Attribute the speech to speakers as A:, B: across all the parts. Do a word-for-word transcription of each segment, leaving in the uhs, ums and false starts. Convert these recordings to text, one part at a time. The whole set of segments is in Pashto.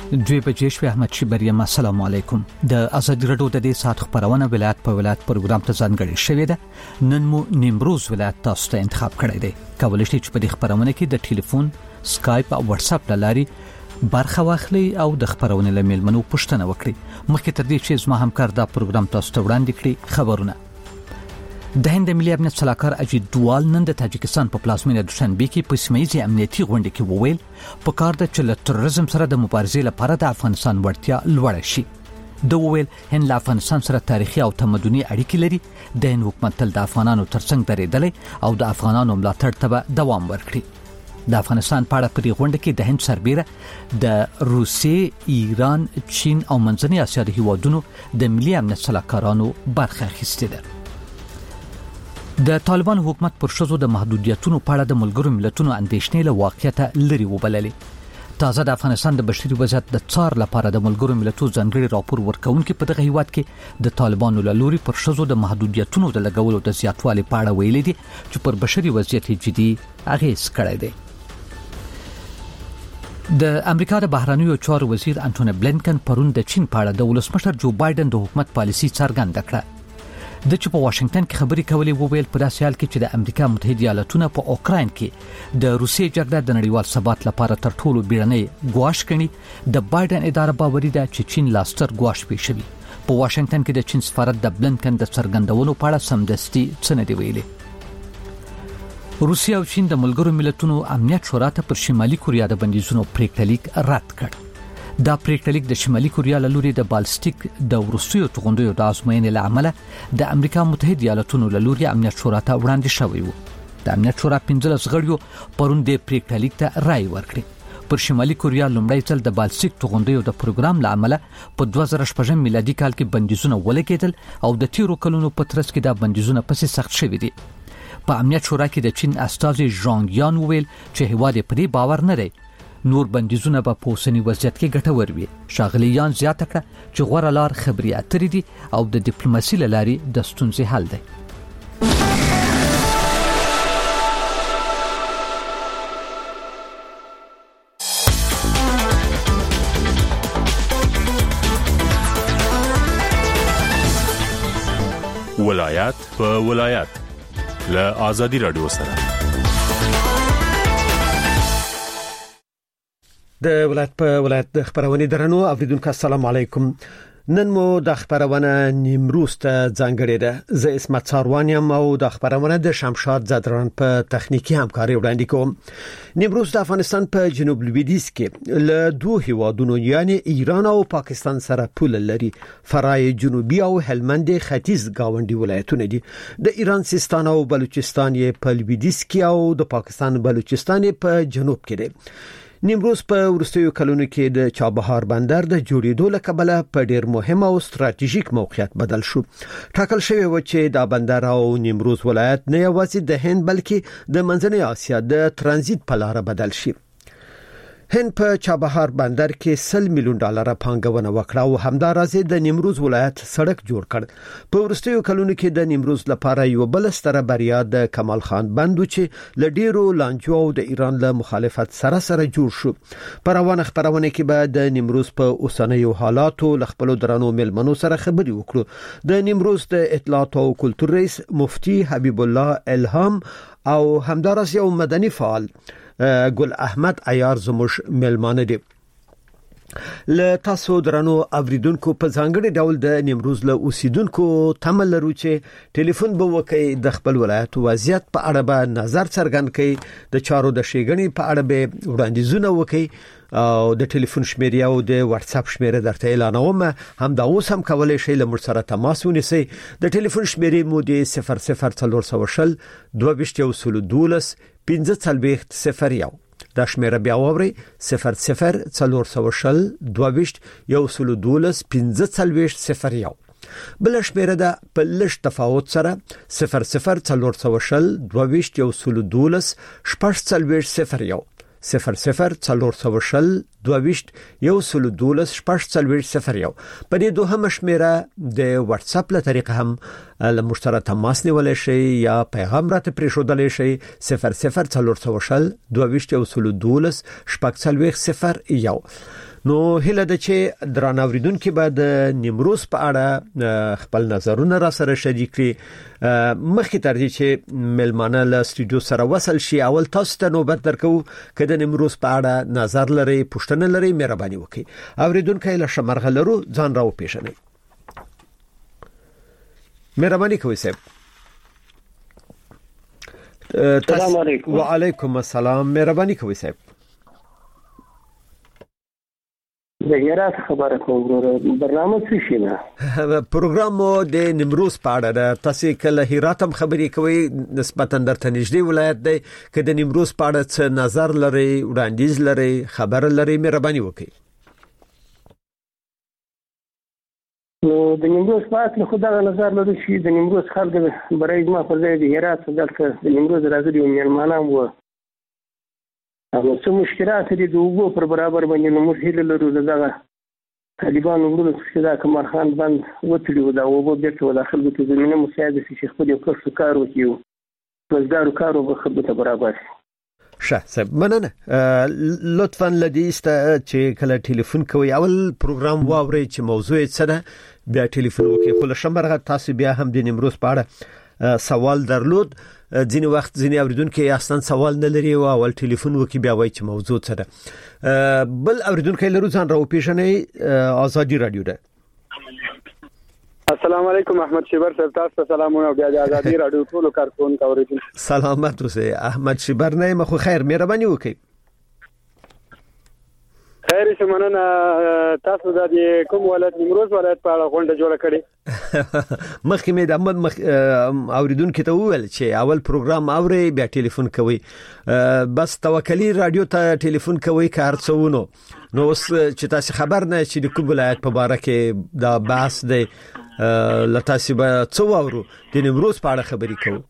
A: دوی بجې شوې. احمد شبریم السلام علیکم. د ازادي راډیو د دې ساعت خبرونه ولایت په ولایت پروګرام ته ځانګړې شوې ده. نن مو نیمروز ولایت تاسو ته انتخاب کړی دی. کولای شئ چې په دې خبرونه کې د ټلیفون، سکایپ او واتس اپ لاري برخه واخلئ او د خبرونه لمل منو پښتنه وکړئ. مخکې تر دې چې زما همکار دا پروګرام تاسو ته وړاندې کړي خبرونه. د هند ملي امنیت صلاحکار اجیت دوال نن د تاجکستان په پلازمینه دوشنبه کې په سیمایي امنیتي غونډه کې وویل په کار د چل تروریزم سره د مبارزې لپاره د افغانستان وړتیا لوړه شي. د وویل هند له افغانستان سره تاریخي او تمدني اړیکې لري. د هند حکومت تل د افغانانو ترڅنګ درېدلی او د افغانانو ملاتړ ته دوام ورکړي. د افغانستان په اړه په دې غونډه کې د هند سربېره د روسیې، ایران، چین او منځنۍ اسیا د هیوادونو د ملي امنیت صلاحکارانو برخه اخیستې ده. د طالبان حکومت پر شذو د محدودیتونو په اړه د ملګرو ملتونو اندېښنې له واقعیت لري وبللې. تازه د افغانستان د بشري وضعیت د څار لپاره د ملګرو ملتونو ځانګړي راپور ورکونکي په دغه هیواد کې د طالبانو له لوري پر شذو د محدودیتونو د لګولو د زیاتوالي په اړه ویلي دي چې پر بشري وضعیت جدي اغېز کړی دی. د امریکا د بهرنیو چارو وزیر انټونی بلینکن پرون د چین په اړه د ولسمشر جو بایدن د حکومت پالیسي څرګنده کړه. د چې په واشنگټن کې خبري کولې وویل په داسې حال کې چې د امریکا متحده ایالاتونه په اوکراین کې د روسیې جګړه د نړیوال ثبات لپاره تر ټولو بیړنۍ ګواښ کړي، د بایدن اداره باوري ده چې چین لاستر ګواښ پیښوي. په واشنگټن کې د چین سفارت د بلینکن د څرګندونو په اړه سمدستي څه نه دی ویلي. روسیه او چین د ملګرو ملتونو امنیت شورا ته پر شمالي کوریا د بندیزونو پریکړه لیک رد کړ. دا پریکړه لیک د شمالي کوریا له لوري د بالستیک د وروستیو توغندیو د ازموینې له امله د امریکا متحده ایالاتونو له لوري امنیت شورا ته وړاندې شوی و. د امنیت شورا پنځلس غړیو پرون د پریکړه لیک ته رائے ورکړه. پر شمالي کوریا لومړی ځل د بالستیک توغندیو د پروګرام له امله په دوه زره شپږم میلادي کال کې بندیزونه ولګېدل او د تیرو کلونو په ترڅ کې دا بندیزونه پسې سخت شوي دي. په امنیت شورا کې د چین استازي ژانګ یان وویل چې هیواد په دې باور نه دی نور بندیزونه به په اوسني وضعیت کې ګټور وي. ښاغلي یان زیاته کړه چې غوره لار خبرې اترې دي او د ډیپلوماسي له لارې د ستونزې حل دی.
B: ولایت په ولایت له ازادي راډیو سره
C: د ولایت په ولایت د خبرونه درنو اوریدونکو السلام علیکم. نن مو د خبرونه نیمروز ته ځانګړې ده. زه اسمت ساروانیم او د خبرونه د شمشاد زدران په تخنیکی همکاري وړاندې کوم. نیمروز د افغانستان په جنوب لویدیځ کې له دوه هیوادونو یعنی ایران او پاکستان سره پول لري. فرای جنوبي او هلمند ختیځ گاونډي ولایتونه دي. د ایران سیستان او بلوچستان یې په لویدیځ کې او د پاکستان بلوچستان یې په جنوب کې دي. نیمروز په ورستیو کلونو کې د چابهار بندر د جوړېدو له کبله په ډیر مهم او ستراتیژیک موقعیت بدل شو. ټاکل شوی و چې دا بندر او نیمروز ولایت نه یوازې د هند بلکې د منځنۍ اسیا د ترانزیت په لار بدل شي. هند په چابهار بندر کې سل میلیون ډالر پانګونه وکړه او همدارسه د نیمروز ولایت سړک جوړ کړ. په ورستیو کلونو کې د نیمروز لپاره یو بل ستره بریا د کمال خان بند چې ل ډیرو لانجو او د ایران له مخالفت سره سره جوړ شو. پر روانه خبرونه کې به د نیمروز په اوسنیو حالاتو ل خپل درنو ملمنو سره خبري وکړو. د نیمروز د اطلاعات او کلتور رئیس مفتی حبیب الله الهام او همدارسه یو مدني فعال ګل احمد عیار زموږ ملمانه دي. له تاسو درنو اوریدونکو په ځانګړي ډول د نیمروز له اوسیدونکو تمل لرو چې ټلیفون به وکړي د خپل ولایت وضعیت په اړه به نظر څرګند کړي، د چارو د شیګنې په اړه به وړاندیزونه وکړي او د ټلیفون شمیرې او د واتس اپ شمیره درته اعلانوم. هم دا اوس هم کولای شئ له موږ سره تماس ونیسئ. د ټلیفون شمیرې مو د صفر صفر څلور سوه شل دوه ویشت یو سل دولس پنځه څلوېښت صفر یو. دا شمیره بیا ووري صفر صفر څلور سوه شل دوه ویشت یو سل دولس پنځه څلوېښت صفر یو. بل شمیره ده په لږ تفاوت سره صفر صفر څلور سوه شل دوه ویشت یو سل دولس شپږ څلوېښت صفر یو. صفر صفر څلور سوه شل دوه ویشت یو سل دولس شپږ څلوېښت صفر یو. په دې دوهمه شمیره د واتس اپ له طریقه هم له موږ سره تماس نیولای شئ یا پیغام راته پرېښودلی شئ. صفر صفر څلور سوه شل دوه ویشت یو سل دولس شپږ څلوېښت صفر یو. نو هله د چې درناوریدونکو به د نیمروز په اړه خپل نظرونه را سره شریک کړي. مخکې تر دې چې ملمانه له سټوډیو سره وصل شي اول تاسو ته نوبت درکو کله نیمروز په اړه نظر لري پوښتنه لري مهرباني وکړئ. اوریدونکو له شمرغه لرو ځان راو پیژنئ. مهرباني کوئ صاحب.
D: السلام علیکم.
C: وعلیکم السلام. مهرباني کوئ صاحب.
D: د هرات خبره کوم برنامه څه شي نه
C: پروګرام مو د نیمروز په اړه ده. تاسو کله هرات هم خبرې کوي نسبتا درته نږدې ولایت دی که د نیمروز په اړه څه نظر لري وړاندیز لري خبر لري مهرباني وکړئ.
D: نو د نیمروز په اړه خو دا نظر لري چې د نیمروز خلک برای ما په ځای د هرات دلته د نیمروز راغلي مېلمانان وو هغه څه مشکلات دي د وګو پر برابر باندې نو موږ هیله لرو دغه طالبان وګړو چې دا کمر خان بند وتړي دا وګو بیرته داخل به زمينه مساعده شي خو دې کار کار وکيو وزګارو کارو به خدمت برابر شي.
C: شه صاحب مننه. لطفا لدیست چې کله ټلیفون کوي اول پروګرام واوري چې موضوع څه ده بیا ټلیفون وکي. خو له شمرغه تاسو بیا هم د نیمروز په اړه سوال درلود ځینې وخت ځینې اوریدونکو اصلا سوال نه لري او اول ټلیفون وکي بیا وایي چې موضوع څه ده. بل اوریدونکو لرو ځان راو پیژنئ. آزادي رادیو ده.
E: السلام علیکم احمد شیبر صاحب تاسو سلامونه بیا د آزادي رادیو ټول کارکونکو اوریدونکو
C: سلامات اوسئ. احمد شیبر نه مخ خیر مهرباني وکړئ.
E: خیر شمننه تاسو د کوم ولایت نیمروز ولایت په اړه غونډه جوړه کړې
C: مخکې مې د احمد مخ اوریدونکو ته وویل چې اول پروګرام اوري بیا ټلیفون کوي بس توکلی رادیو ته ټلیفون کوي کار څونو نو اوس چې تاسو خبر نه چې د کوم ولایت په اړه کې دا بحث دی لتاسو به څو اورو د نیمروز په اړه خبرې کوو.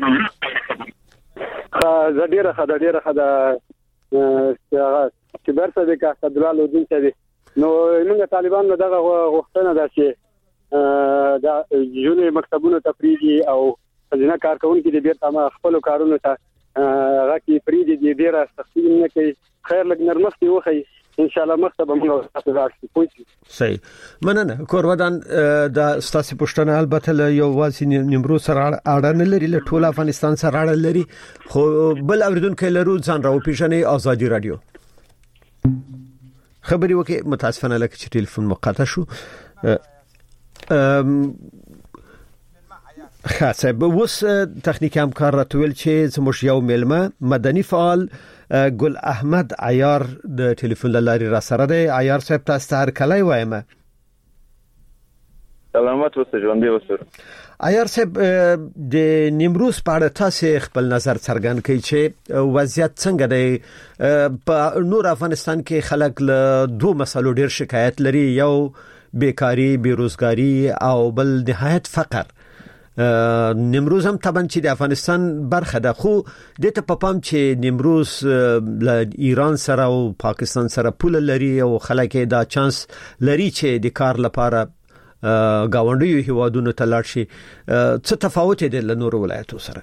E: ها زډیره خدای ډیره خدای چې برسه د کاستدلال لودین ته دي نو موږ طالبان دغه غوښتنه ده چې دا جونې مکتبونو ته پریږي او ځینې کارکونکو دې بیرته ما خپل کارونو ته راکې پریږي دې ډیره سختي نه کوي خیر لګ نرمختي وخی ان شاء الله مکتب موږ تاسو راځي پوښتنه
C: صحیح مننه. کورودان د ستاسو پښتنه البته یو واسي نیمروز سره اړه لري له ټول افغانستان سره اړه لري خو بل اوریدونکو لرو ځان راو پیژنئ. آزادي رادیو خبري وکي متاسفانه لکه چې ټلیفون مقطع شو. خاصه به وس تخنیکی همکار راتویل چې زموږ یو ملمه مدني فعال ګل احمد عیار د ټلیفون لاري را سره دی. عیار صاحب تاسو هر کله وایم
F: سلامات اوسئ ژوند دې اوسئ.
C: عیار صاحب د نیمروز په اړه تاسو خپل نظر څرګند کړئ چې وضعیت څنګه دی. په نور افغانستان کې خلک له دوه مسلو ډیر شکایت لري یو بیکاری بیروزګاری او بل نهایت فقر. نیمروز هم طبعا چې د افغانستان برخه ده خو د ته په پام چې نیمروز له ایران سره او پاکستان سره پول لري او خلک دا چانس لري چې د کار لپاره گاونډیو هیوادونو ته لاړ شي. څه تفاوت دی له نورو ولایتو سره؟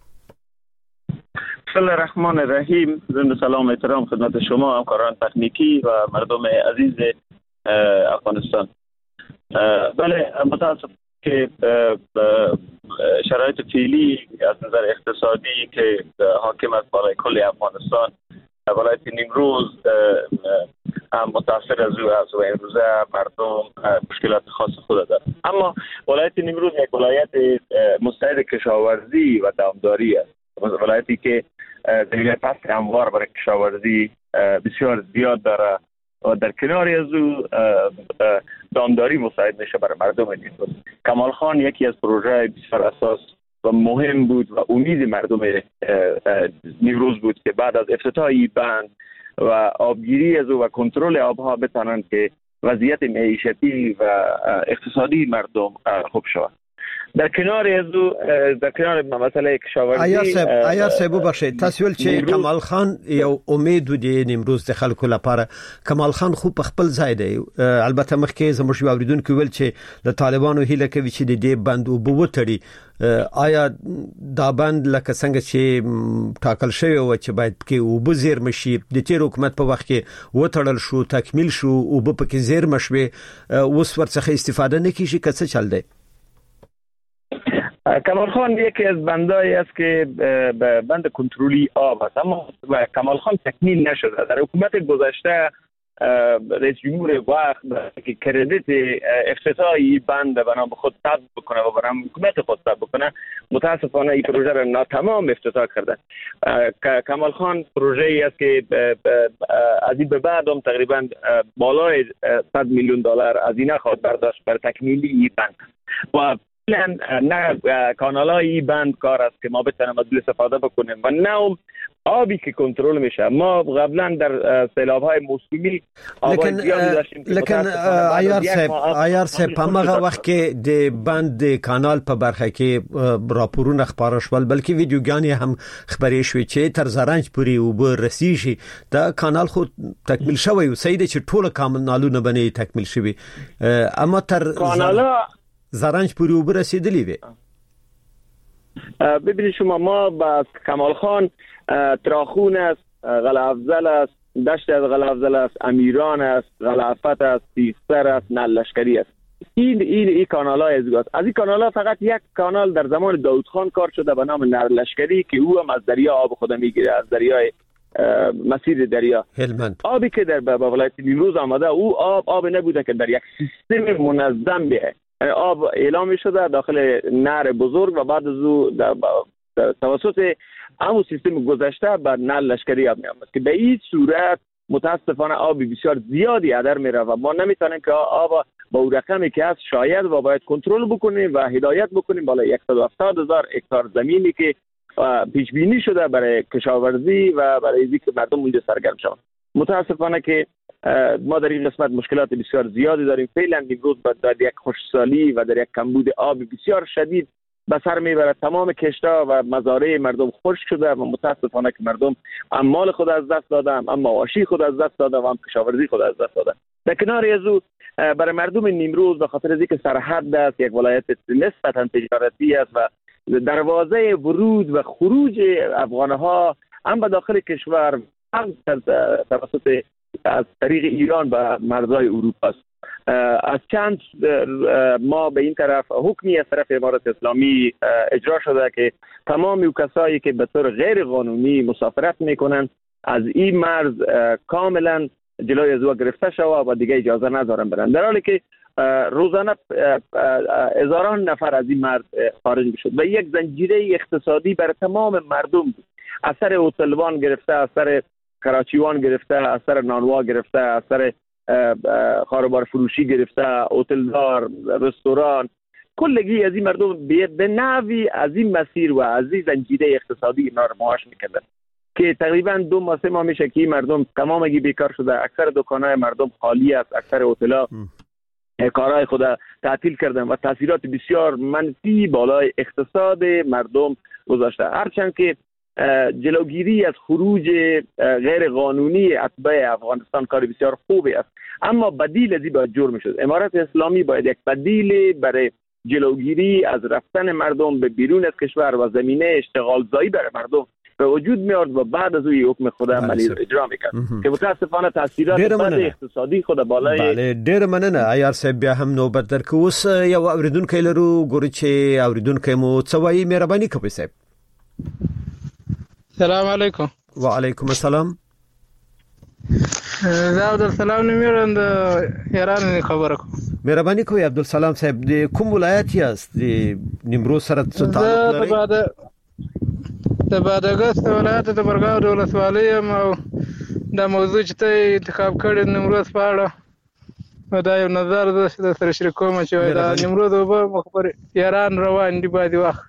F: بسم الله الرحمن الرحیم. ضمن سلام احترام خدمت شما همکاران تکنیکی و مردم عزیز افغانستان. بله متاسف که شرایط فعلی از نظر اقتصادی که حاکم است برای کل افغانستان ولایت نیمروز هم متاثر از او است و امروزه مردم مشکلات خاص خود دارند. اما ولایت نیمروز یک ولایت مستعد کشاورزی و دامداری است. ولایتی که ذریعه پست هموار برای کشاورزی بسیار زیاد داره و در کنار از او دامداری مساعد میشه برای مردم نیمروز. کمال خان یکی از پروژه بسیار اساس و مهم بود و امید مردم نیمروز بود که بعد از افتتاح این بند و آبگیری از او و کنترل آبها بتوانند که وضعیت معیشتی و اقتصادی مردم خوب شود. در کنار از در کنار مسئله کشاورزی
C: آیا صاحب آیا صاحب بخشید تاسو ول چې کمال خان یو امید ودی نیمروز د خلکو لپاره کمال خان خو په خپل ځای دی البته مخکې زموږ اوریدونکو ویل چې د طالبانو هیله کوي چې د دې بند وبوتړي آیا دا بند لکه څنګه چې ټاکل شوی و چې باید کې وبزیر مشي د تیر حکومت په وخت کې وټړل شو تکمیل شو او په کې زیر مشوي اوس ورڅخه استفاده نه کیږي که څه چل دی
F: کمال خان یکی از بندایی است که بند کنترلی آب است اما کمال خان تکمیل نشده. در حکومت گذشته رئیس جمهور وقت که کردیت افتتاحی بند بنا به خود طبع بکنه و برای حکومت خود طبع بکنه متاسفانه این پروژه را ناتمام افتتاح کرده. کمال خان پروژه ای است که از این به بعد هم تقریبا بالای صد میلیون دلار هزینه خواهد برداشت بر تکمیلی این بند و نه کانالای بند کار است که ما بتونیم از استفاده بکنیم و نه آبی که کنترل میشه. ما قبلا در سیلاب‌های موسمی آبای زیادی داشتیم
C: لیکن آیار صاحب آیار صاحب په هغه وخت کې د بند کانال په برخه کې راپورونه خبره شول بلکې ویډیوګانې هم خبرې شوې چې تر زرنج پورې وب رسیږي دا کانال خو تکمیل شوی و سید چې ټول کانالونه باندې تکمیل شوی اما تر
F: کانالا
C: زرنج پوری او برسیدلی وی.
F: ببینید شما ما با کمال خان تراخون است، قلعه افضل است، دشت از قلعه افضل است، امیران است، قلعه‌افت است، سیستر است، نل لشکری است. این این این کانال‌های از گاز. از این کانال‌ها فقط یک کانال در زمان داوود خان کار شده به نام نل لشکری که او هم از دریا آب خود میگیره از دریای مسیر دریا
C: هلمند.
F: آبی که در با ولایت نیمروز آمده او آب آب نبوده که در یک سیستم منظم بیه. آب اعلام شده داخل نهر بزرگ و بعد از او توسط همون سیستم گذشته بر نل لشکری آب میامد که به این صورت متاسفانه آب بسیار زیادی هدر میره و ما نمیتونیم که آب با اون رقمی که هست شاید و باید کنترل بکنیم و هدایت بکنیم بالای صد و هفتاد هزار هکتار زمینی که پیش بینی شده برای کشاورزی و برای اینکه مردم اونجا سرگرم شوند. متاسفانه که ما در این قسمت مشکلات بسیار زیادی داریم. فعلا امروز در یک خشکسالی و در یک کمبود آب بسیار شدید به سر میبرد. تمام کشت‌ها و مزارع مردم خشک شده و متاسفانه که مردم هم مال خود از دست دادن، هم مواشی خود از دست دادن و هم کشاورزی خود از دست دادن. در کنار از او برای مردم نیمروز به خاطر از اینکه سرحد است، یک ولایت نسبتاً تجارتی است و دروازه ورود و خروج افغان‌ها هم به داخل کشور هم توسط از طریق ایران به مرزهای اروپا است. از چند ما به این طرف حکمی از طرف امارات اسلامی اجرا شده که تمام کسایی که به طور غیر قانونی مسافرت میکنن از این مرز کاملا جلوی از او گرفته شود و دیگه اجازه ندارن برن، در حالی که روزانه هزاران نفر از این مرز خارج میشد و یک زنجیره اقتصادی برای تمام مردم بود. از سر هتلوان گرفته، از سر کراچیوان گرفته، از سر نانوا گرفته، از سر خاروبار فروشی گرفته، هتلدار، رستوران، کلگی از این مردم به نحوی از این مسیر و از این زنجیره اقتصادی اینا رو معاش میکردن که تقریبا دو ماه سه ماه میشه که مردم تمامگی بیکار شده. اکثر دکانهای مردم خالی است، اکثر هتل‌ها کارهای خود تعطیل کردن و تاثیرات بسیار منفی بالای اقتصاد مردم گذاشته. هرچند که جلوگیری از خروج غیر قانونی اتباع افغانستان کار بسیار خوبی است، اما بدیل از این باید جور میشد. امارات اسلامی باید یک بدیل برای جلوگیری از رفتن مردم به بیرون از کشور و زمینه اشتغال زایی برای مردم به وجود میارد و بعد از اوی حکم خود عملی رو اجرا میکرد که متاسفانه تاثیرات بد اقتصادی خود بالای.
C: بله ډیر مننه عیار صاحب. بیا هم نوبت درکو. اوس یو اوریدونکو لرو ګوري چې اوریدونکو مو څه وایي. مهرباني کوئ صاحب.
G: السلام علیکم.
C: وعلیکم السلام.
G: زه عبدالسلام نمیرم د ایران خبره کوم.
C: مهرباني کوئ عبدالسلام صاحب. د کوم ولایت یاست؟ د نیمروز سره څه تعلق لري؟
G: د بادغیس ولایت د برګاو د ولسوالۍ یم او دا موضوع چې ته انتخاب کړې نیمروز په اړه دا یو نظر زه سره شریکوم چې دا نیمروز اوبه مخبر ایران روان دي باید وخت.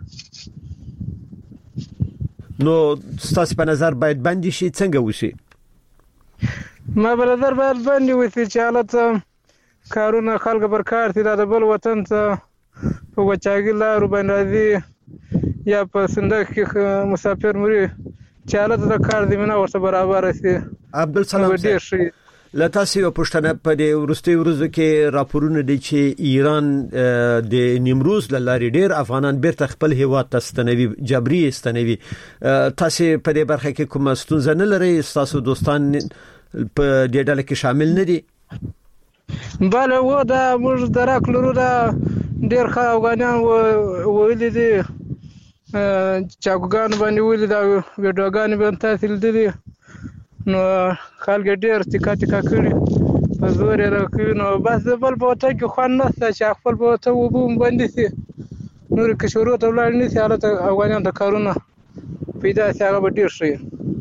C: نو ستاسو په نظر باید بند شي څنګه وشي؟
G: ما په نظر باید بند وشي چې حالت کارونه خلک پر کار دي د بل وطن ته په په وچاګي لارو باندې راځي یا په صندوق کې مسافر مري چې حالت د کار زمينه ورته برابر شي.
C: عبدالسلام
G: ډیر شي
C: لته یو پښتنه په دې ورستي ورځو کې راپورونه دي چې ایران د نیمروز لاري ډیر افغانان بیرته خپل هیواد ته ستنوي جبري ستنوي. تاسو په دې برخه کې کوم ستونزه نه لري؟ تاسو دوستان په دې ډله کې شامل نه دي؟
G: بله و دا موږ دراکلو دا ډیر ښه افغانان ویلي دي چاګوګان باندې ویلي دا ویډیوګان باندې تاسو لیدلي نو خلک ډیر ټیکا ټیکا کړي په زور راکوي نو بس بل په وته کې خوان نشته چې خپل په وته وبوم باندې سي نور کې شروع ته ولاړ نه سي حالت افغانان ته کارونه پیدا سي هغه ډیر شي.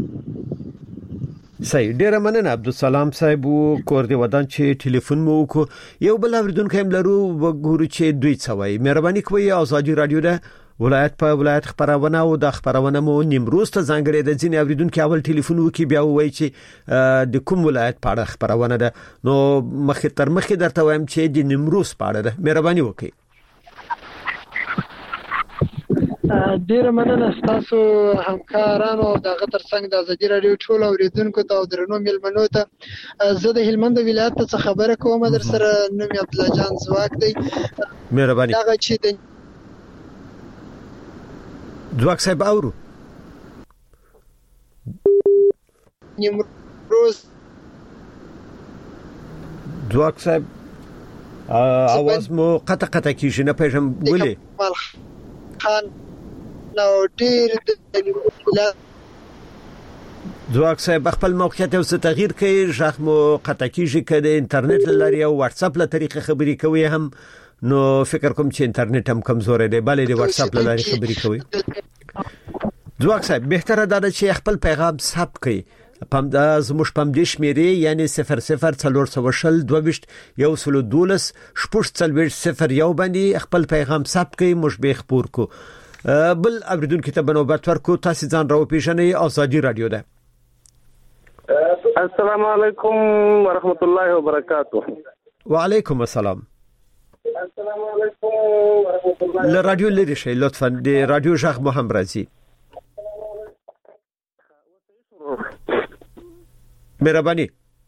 C: صحیح ډیر مننه عبدالسلام صاحب کور دی ودان چې ټلیفون مو وکړو. یو بل اوریدونکو هم لرو وګورو چې دوی څه وایي. مهرباني کوئ ازادي رادیو ده ولایت په ولایت خبرونه او د خبرونه مو نیمروز ته ځانګړي د ځینې اوریدونکو اول ټلیفون وکي بیا وایي چې د کوم ولایت په اړه خبرونه ده نو مخې تر مخې درته وایم چې د نیمروز په اړه ده. مهرباني وکړئ.
H: ډیر مننه تاسو همکارانو او دغه ترڅنګ د ازادي رادیو ټول اوریدونکو ته او درنو ملمنو ته. زه د هلمند ولایت څخه خبره کوم. در سره نوم عبد الله جان زواک دی.
C: مهرباني.
H: دغه چې د
C: زواک صاحب اورو
H: نیمروز
C: زواک صاحب आवाज مو قطع قطع کیږي نه پېژم ولې
H: خان نو ډیر د
C: زواک صاحب خپل موقعیت او تغییر کوي ژغ مو قطع کیږي کله انټرنیټ لري او واتس اپ له طریقې خبري کوي هم نو فکر کوم چې انټرنیټ هم کمزور دی بلې د واتس اپ لاري خبري کوي. زواک صاحب بهتره ده چې خپل پیغام ثبت کړئ. پم د زموږ پم د شمیرې یعنی صفر صفر څلور سو شل دوه یو سل دولس شپږ څلور صفر یو باندې خپل پیغام ثبت کړئ موږ به خبر کو. بل اوریدونکو ته بنوبت ورکو. تاسو ځان راو پیژنئ ازادي رادیو ده.
E: السلام علیکم ورحمت الله وبرکاته.
C: وعلیکم السلام.
E: السلام علیکم ورحمت الله.
C: له رادیو لري شي لطفا د رادیو ژغ مو هم راځي. مهرباني.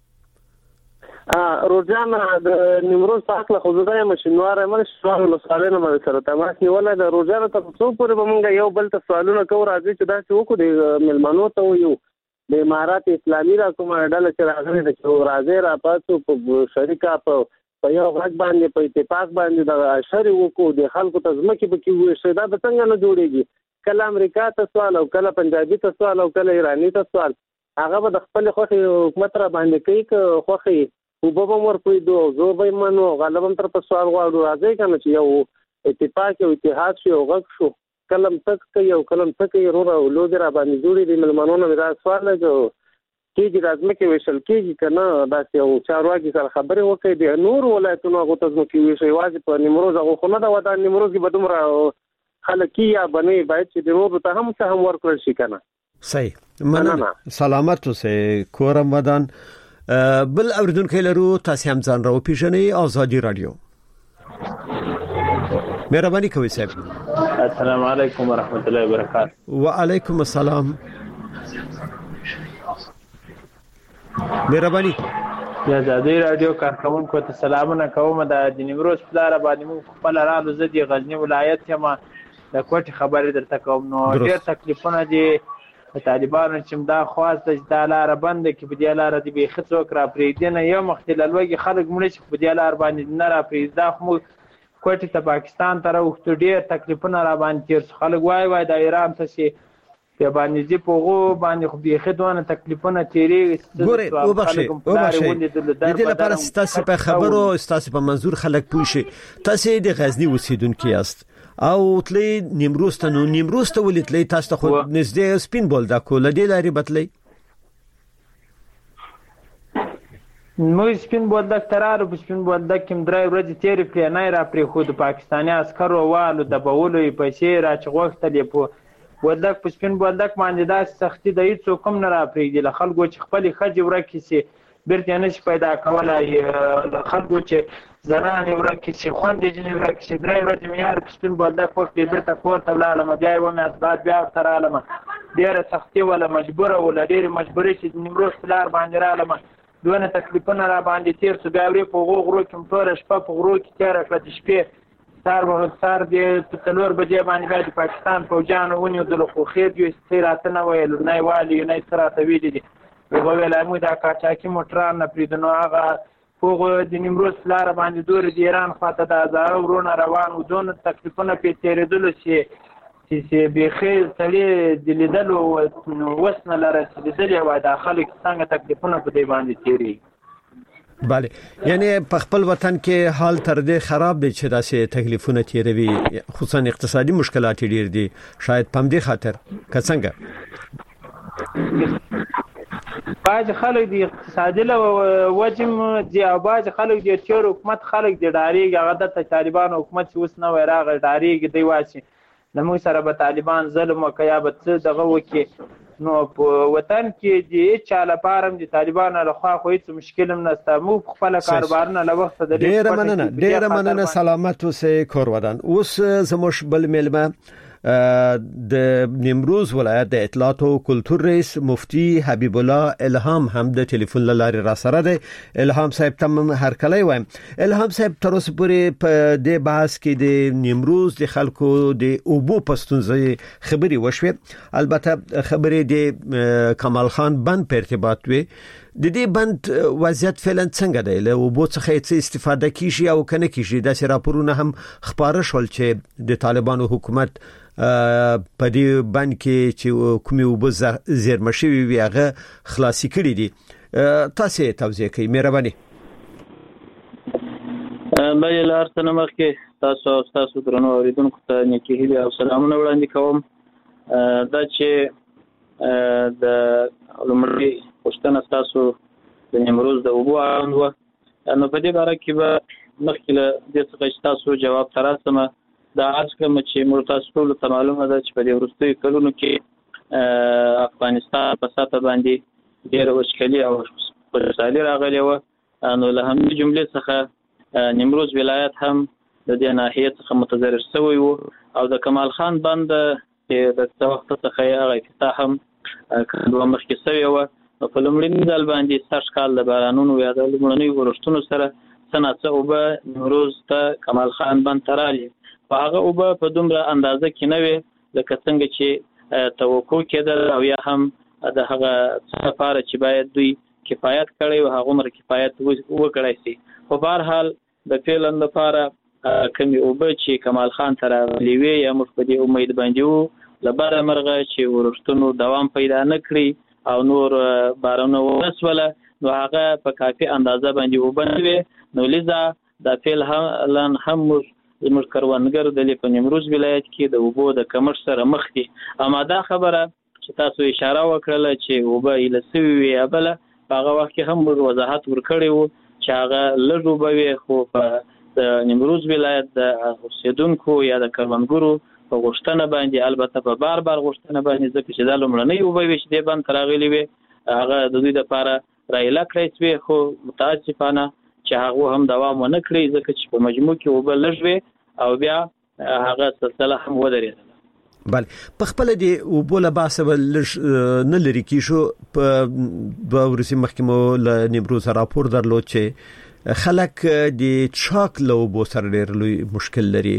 E: ا روزانه د نیمروز پاک له خوځدای مشنوار مل سوال له سوالونو باندې سره تماس نیول د روزانه تر څو پورې به مونږ یو بل ته سوالونه کوو راځي چې دا څه وکړو د ملمنو ته یو د امارات اسلامي را کومه ډله چې راغلي د راځي را پاتو په شریکه په په یو غږ باندې په اتفاق باندې د اشری وکړو د خلکو ته ځمکه به کې وشي دا به څنګه نه جوړيږي. کله امریکا ته سوال او کله پنجابي ته سوال او کله ایرانی ته سوال هغه به د خپل خوخي حکومت را باندې کوي که خوخي او به مور په دوه زو به منو غالبا تر په سوال غواړو راځي کنه چې یو اتفاق او اتحاد شي او غږ شو کلم تک کوي او کلم تک یې ورو او لوګ را باندې جوړي دي ملمنونو دا سوال نه کېږي راځم کې وشل کېږي کنه دا یو چارواکي سره خبرې وکړي د نور ولایتونو غوته کې وشي واځي په نیمروز هغه خو نه دا ودا نیمروز کې بدومره خلک یا بنې باید چې د نور ته هم څه هم ورکړل شي کنه.
C: صحیح مننه. سلامت اوسئ کورم ودان. بل اوریدونکو لرو تاسو هم ځان راو پیژنئ ازادي رادیو. مهرباني کوئ صاحب.
I: السلام علیکم ورحمت الله وبرکاته.
C: وعلیکم السلام. مهرباني.
I: یا ازادي رادیو کارکونکو ته سلامونه کوم. د نیمروز په لار باندې موږ خپل رالو زدي غزنی ولایت یم د کوټي خبرې درته کوم. نو ډېر تکلیفونه دي طالبانو چې دا خواسته چې دا لار بند کې په دې لار دی به خڅوک را پریدنه یو مختلل وګي خلک مړ چې په دې لار باندې نه را پریدا خو کوټي ته پاکستان ته راوخت ډېر تکلیفونه را باندې تیر خلک وای وای د ایران ته شي په باندې چې پوغو باندې خو به خدونه تکلیفونه تیری
C: ګوره وبخښه وبخښه د دې لپاره ستاسو په خبرو ستاسو په منظور خلک پوښي. تاسو د غزنی اوسیدونکو یاست او تلی نیمروز ته نو نیمروز ته ولې تاسو خو نږدې سپین بولدا کول دی لري بتلی
I: مو سپین بولدا ترار په سپین بولدا کې درای ورځې تیری پرې نه را پرې خو د پاکستاني عسکرو والو د بولو په شی را چغوختلې په بولدک په سپین بولدک باندې دا سختي د هیڅ کوم نه را پریږدي له خلکو چې خپل خځې ورکې سي بیرته نشي پیدا کولای. خلکو چې زنانې ورکې شي، خویندې جینې ورکې شي، درې ورځې مې یار په سپین بولدک وکړې، بیرته کور ته ولاړم، بیا یې ومې اسبات بیا ورته رالم. ډېره سختي وله، مجبوره وله، ډېرې مجبورې چې د نیمروز په لار باندې رالم. دونه تکلیفونه را باندې تېر شو. بیا ورې په هغو غرو کې م ټوله شپه په غرو کې تېره کړه. د شپې سهار به سهار دې په څلور بجې باندې بیا د پاکستان پوجیانو ونیولو، خو خیر دوی څه یې راته نه ویل، نه یې والي نه یې څه راته ویلي دي. ویې ویل موږ دا قاچاقي موټران نه پرېږدو. نو هغه هغو د نیمروز په لاره باندې دورې د ایران خواته د هزاره ورونه روان وو. دونه تکلیفونه پرې تېرېدلو چې چې بیخي سړي د لیدلو وس نه لره چې لیدلې وای دا خلک څنګه تکلیفونه په دې باندې تېرېږي.
C: بله، یعنی په خپل وطن کې حال تر دې خراب دی چې داسې تکلیفونه تیروي، خصوصا اقتصادي مشکلات ډېر دي، شاید په همدې خاطر که څنګه؟
I: بعض خلک د اقتصادي له وجې دي او بعض خلک د تېر حکومت خلک دي ډارېږي. هغه دلته طالبان حکومت چې اوس نوی راغی ډارېږي، دی وایي چې زموږ سره به طالبان ظلم وکړي یا به څه دغه وکړي. نو په وطن کې د هېڅ چا لپاره هم د طالبانو لخوا خو هېڅ مشکل هم نشته. موږ خپله کاروبارونه له وخته د
C: ډېره مننه ډېره مننه سلامت اوسئ کور ودان. اوس زموږ بل میلمه د نیمروز ولایت د اطلاعات او کلتور رئیس مفتی حبیب الله الهام هم د ټلیفون لارې را سره دی. الهام صاحب تم هر کله وایم. الهام صاحب تر اوسه پورې په دې بحث کې د نیمروز د خلکو د اوبو پستونځي خبري وشوي، البته خبرې د کمال خان بند په ارتباط وي. د دې بند وضعیت فعلا څنګه دی؟ له اوبو څخه څه استفاده کیږي او کنه کیږي؟ دا سره راپورونه هم خبره شول چې د طالبانو حکومت په دې بند کې چې کومي اوبو زیرمه شوي وي هغه خلاصي کړي دي. تاسو توضیح کوئ مهرباني.
F: بله لار څنګه مخکې تاسو او تاسو درنو اوریدونکو ته نیکی هیلې او سلامونه وړاندې کوم. دا چې د لومړی پوښتنه تاسو د نیمروز د اوبو اړوند وه، نو په دې باره کې به مخکې له دې څخه چې تاسو جواب ته راسم دا عرض کړم چې موږ تاسو ټولو ته معلومه ده چې په دې وروستیو کلونو کې افغانستان په سطح باندې ډېره وچکالي او خوشحالي راغلې وه. نو له همدې جملې څخه نیمروز ولایت هم د دې ناحیې څخه متضرر شوی و او د کمال خان بند چې د څه وخت څخه یې هغه افتتاح هم کله مخکې شوی و. په لومړي ځل باندې سږ کال د بارانونو یا د لومړنیو ورښتونو سره څه ناڅه اوبه نیمروز ته کمال خان بند ته رالي. په هغه اوبه په دومره اندازه کې نه وي لکه څنګه چې توقع کېدل او یا هم د هغه څه لپاره چې باید دوی کفایت کړی و هغه عمر کفایت وکړی شي. خو په هر حال د فعلا لپاره کمی اوبه چې کمال خان ته راغلي وي یا موږ په دې امید باندې وو له بره مرغه چې ورښتونو دوام پیدا نه کړي او نور بارانونه ونسوله نو هغه په کافي اندازه باندې اوبه نه وي. نو لذا دا فعل هم هم زموږ کروندګر د په نیمروز ولایت کې د اوبو د کمښت سره مخ دي. اما دا خبره چې تاسو اشاره وکړله چې اوبه ایله سوي وي یا بله په هغه وخت کې هم موږ وضاحت ورکړی وو چې هغه لږ اوبه وي، خو په د نیمروز ولایت د اوسېدونکو یا د کروندګرو په غوښتنه باندې البته په بار بار غوښتنه باندې ځکه چې دا لومړنۍ اوبه وي چې دې بند ته راغلي وي هغه د دوی دپاره رایله کړی شوې، خو متاسفانه چې هغه هم دوام ونه کړی ځکه چې په مجموع کې اوبه لږ وي او بیا هغه سلسله هم ودرېدله.
C: بله په خپل دی اوبو له باسه نه لري کیشو په دوه ورځې مخکې مو له نیمروز راپور درلود چې خلک د چاک له اوبو سره ډېر لوی مشکل لري،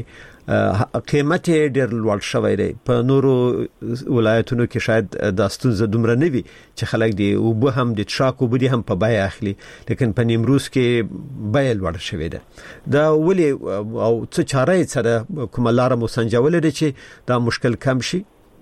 C: قیمت ډېر لوړ شوی دی. په نورو ولایتونو کې شاید دا ستونزه دومره نه وي چې خلک د اوبو هم د چاک اوبو دي هم په بیه اخلي، لیکن په نیمروز کې بیه لوړ شوې ده. دا ولې او څه چاره یې سره کومه لاره مو سنجولې ده چې دا مشکل کم شي؟